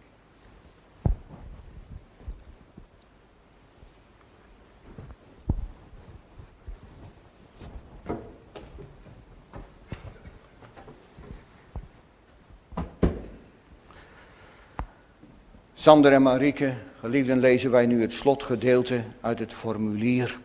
Sander en Marieke, geliefden, lezen wij nu het slotgedeelte uit het formulier.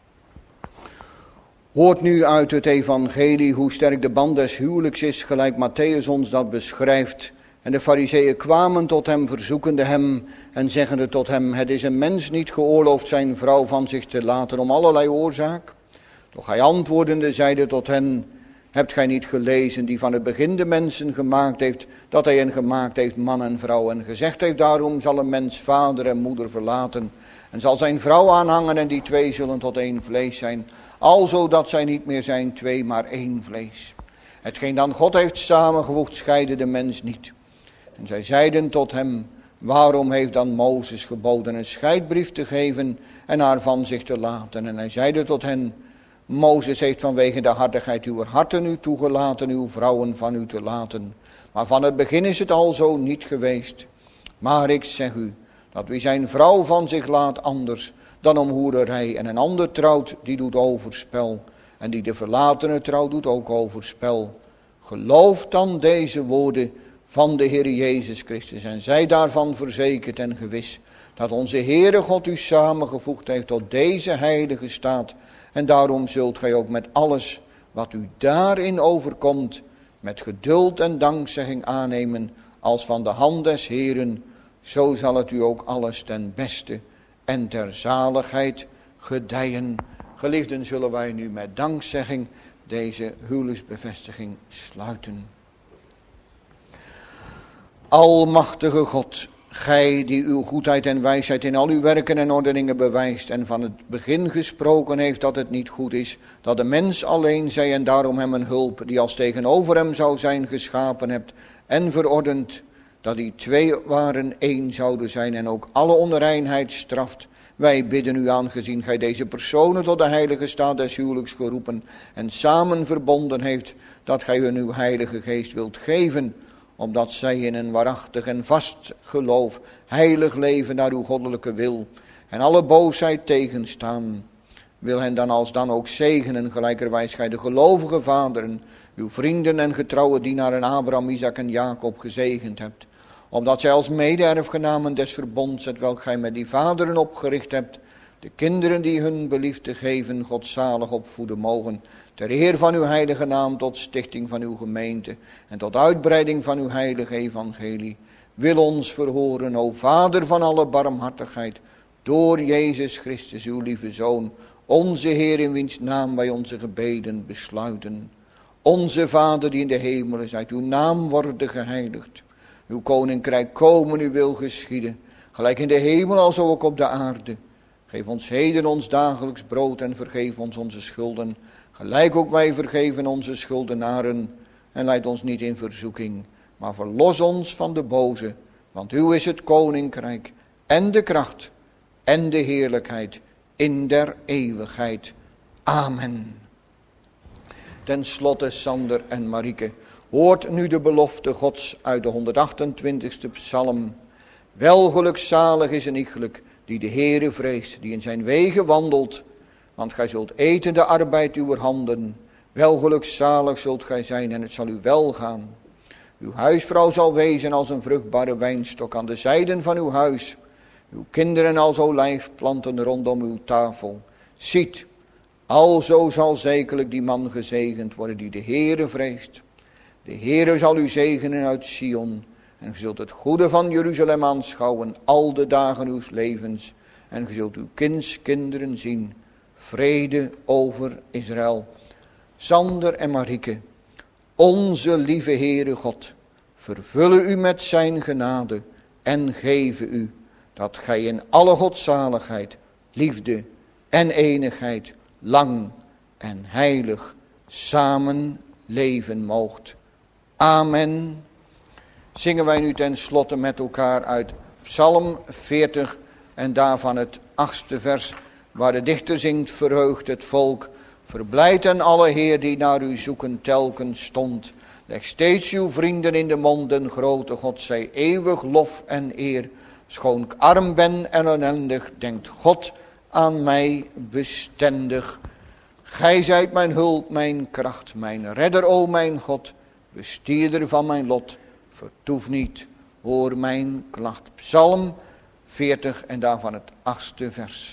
Hoort nu uit het evangelie hoe sterk de band des huwelijks is, gelijk Matthäus ons dat beschrijft. En de fariseeën kwamen tot hem, verzoekende hem en zeggende tot hem: het is een mens niet geoorloofd zijn vrouw van zich te laten om allerlei oorzaak. Doch hij antwoordende zeide tot hen: hebt gij niet gelezen die van het begin de mensen gemaakt heeft, dat hij hen gemaakt heeft man en vrouw, en gezegd heeft: daarom zal een mens vader en moeder verlaten en zal zijn vrouw aanhangen en die twee zullen tot één vlees zijn, alzo dat zij niet meer zijn twee, maar één vlees. Hetgeen dan God heeft samengevoegd, scheide de mens niet. En zij zeiden tot hem: Waarom heeft dan Mozes geboden een scheidbrief te geven en haar van zich te laten? En hij zeide tot hen, Mozes heeft vanwege de hartigheid uw harten u toegelaten uw vrouwen van u te laten. Maar van het begin is het al zo niet geweest. Maar ik zeg u, dat wie zijn vrouw van zich laat anders dan om hoererij en een ander trouwt, die doet overspel. En die de verlatene trouw doet ook overspel. Geloof dan deze woorden van de Heer Jezus Christus en zij daarvan verzekerd en gewis, dat onze Heere God u samengevoegd heeft tot deze heilige staat. En daarom zult gij ook met alles wat u daarin overkomt, met geduld en dankzegging aannemen, als van de hand des Heeren, zo zal het u ook alles ten beste en ter zaligheid gedijen. Geliefden, zullen wij nu met dankzegging deze huwelijksbevestiging sluiten. Almachtige God, gij die uw goedheid en wijsheid in al uw werken en ordeningen bewijst en van het begin gesproken heeft dat het niet goed is, dat de mens alleen zij en daarom hem een hulp die als tegenover hem zou zijn geschapen hebt en verordend, dat die twee waren één zouden zijn en ook alle onreinheid straft. Wij bidden u aangezien gij deze personen tot de heilige staat des huwelijks geroepen en samen verbonden heeft, dat gij hun uw heilige geest wilt geven, omdat zij in een waarachtig en vast geloof heilig leven naar uw goddelijke wil en alle boosheid tegenstaan. Wil hen dan alsdan ook zegenen, gelijkerwijs gij de gelovige vaderen, uw vrienden en getrouwe dienaren Abraham, Isaac en Jacob gezegend hebt, omdat zij als mede-erfgenamen des verbonds, hetwelk gij met die vaderen opgericht hebt, de kinderen die hun belieft te geven, godzalig opvoeden mogen, ter eer van uw heilige naam, tot stichting van uw gemeente en tot uitbreiding van uw heilige evangelie. Wil ons verhoren, o Vader van alle barmhartigheid, door Jezus Christus, uw lieve Zoon, onze Heer, in wiens naam wij onze gebeden besluiten. Onze Vader die in de hemelen zijt, uw naam worden geheiligd. Uw koninkrijk komen, uw wil geschieden, gelijk in de hemel als ook op de aarde. Geef ons heden ons dagelijks brood en vergeef ons onze schulden, gelijk ook wij vergeven onze schuldenaren. En leid ons niet in verzoeking, maar verlos ons van de boze. Want uw is het koninkrijk en de kracht en de heerlijkheid in der eeuwigheid. Amen. Ten slotte, Sander en Marieke, hoort nu de belofte Gods uit de honderdachtentwintigste psalm. Wel gelukzalig is een iegelijk die de Heere vreest, die in zijn wegen wandelt. Want gij zult eten de arbeid uw handen. Wel gelukzalig zult gij zijn en het zal u wel gaan. Uw huisvrouw zal wezen als een vruchtbare wijnstok aan de zijden van uw huis. Uw kinderen als olijfplanten rondom uw tafel. Ziet, alzo zal zekerlijk die man gezegend worden die de Heere vreest. De Heere zal u zegenen uit Sion. En ge zult het goede van Jeruzalem aanschouwen al de dagen uw levens. En ge zult uw kindskinderen zien. Vrede over Israël. Sander en Marieke, onze lieve Heere God, vervulle u met zijn genade en geven u dat gij in alle godzaligheid, liefde en enigheid lang en heilig samen leven moogt. Amen. Zingen wij nu ten slotte met elkaar uit Psalm veertig en daarvan het achtste vers, waar de dichter zingt, verheugt het volk. Verblijd en alle Heer die naar u zoeken telkens stond. Leg steeds uw vrienden in de monden, grote God zij eeuwig lof en eer. Schoon ik arm ben en ellendig, denkt God aan mij bestendig. Gij zijt mijn hulp, mijn kracht, mijn redder, o mijn God. Bestierder van mijn lot, vertoef niet, hoor mijn klacht. Psalm veertig en daarvan het achtste vers.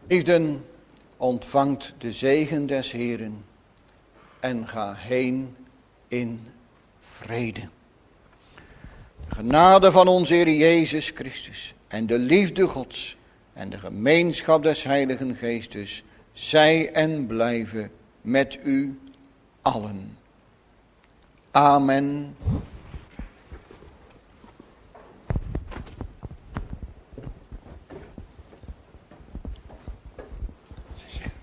Geliefden, ontvangt de zegen des Heeren en ga heen in vrede. De genade van onze Heer Jezus Christus en de liefde Gods en de gemeenschap des Heiligen Geestes zij en blijven met u allen. Amen. Zeg.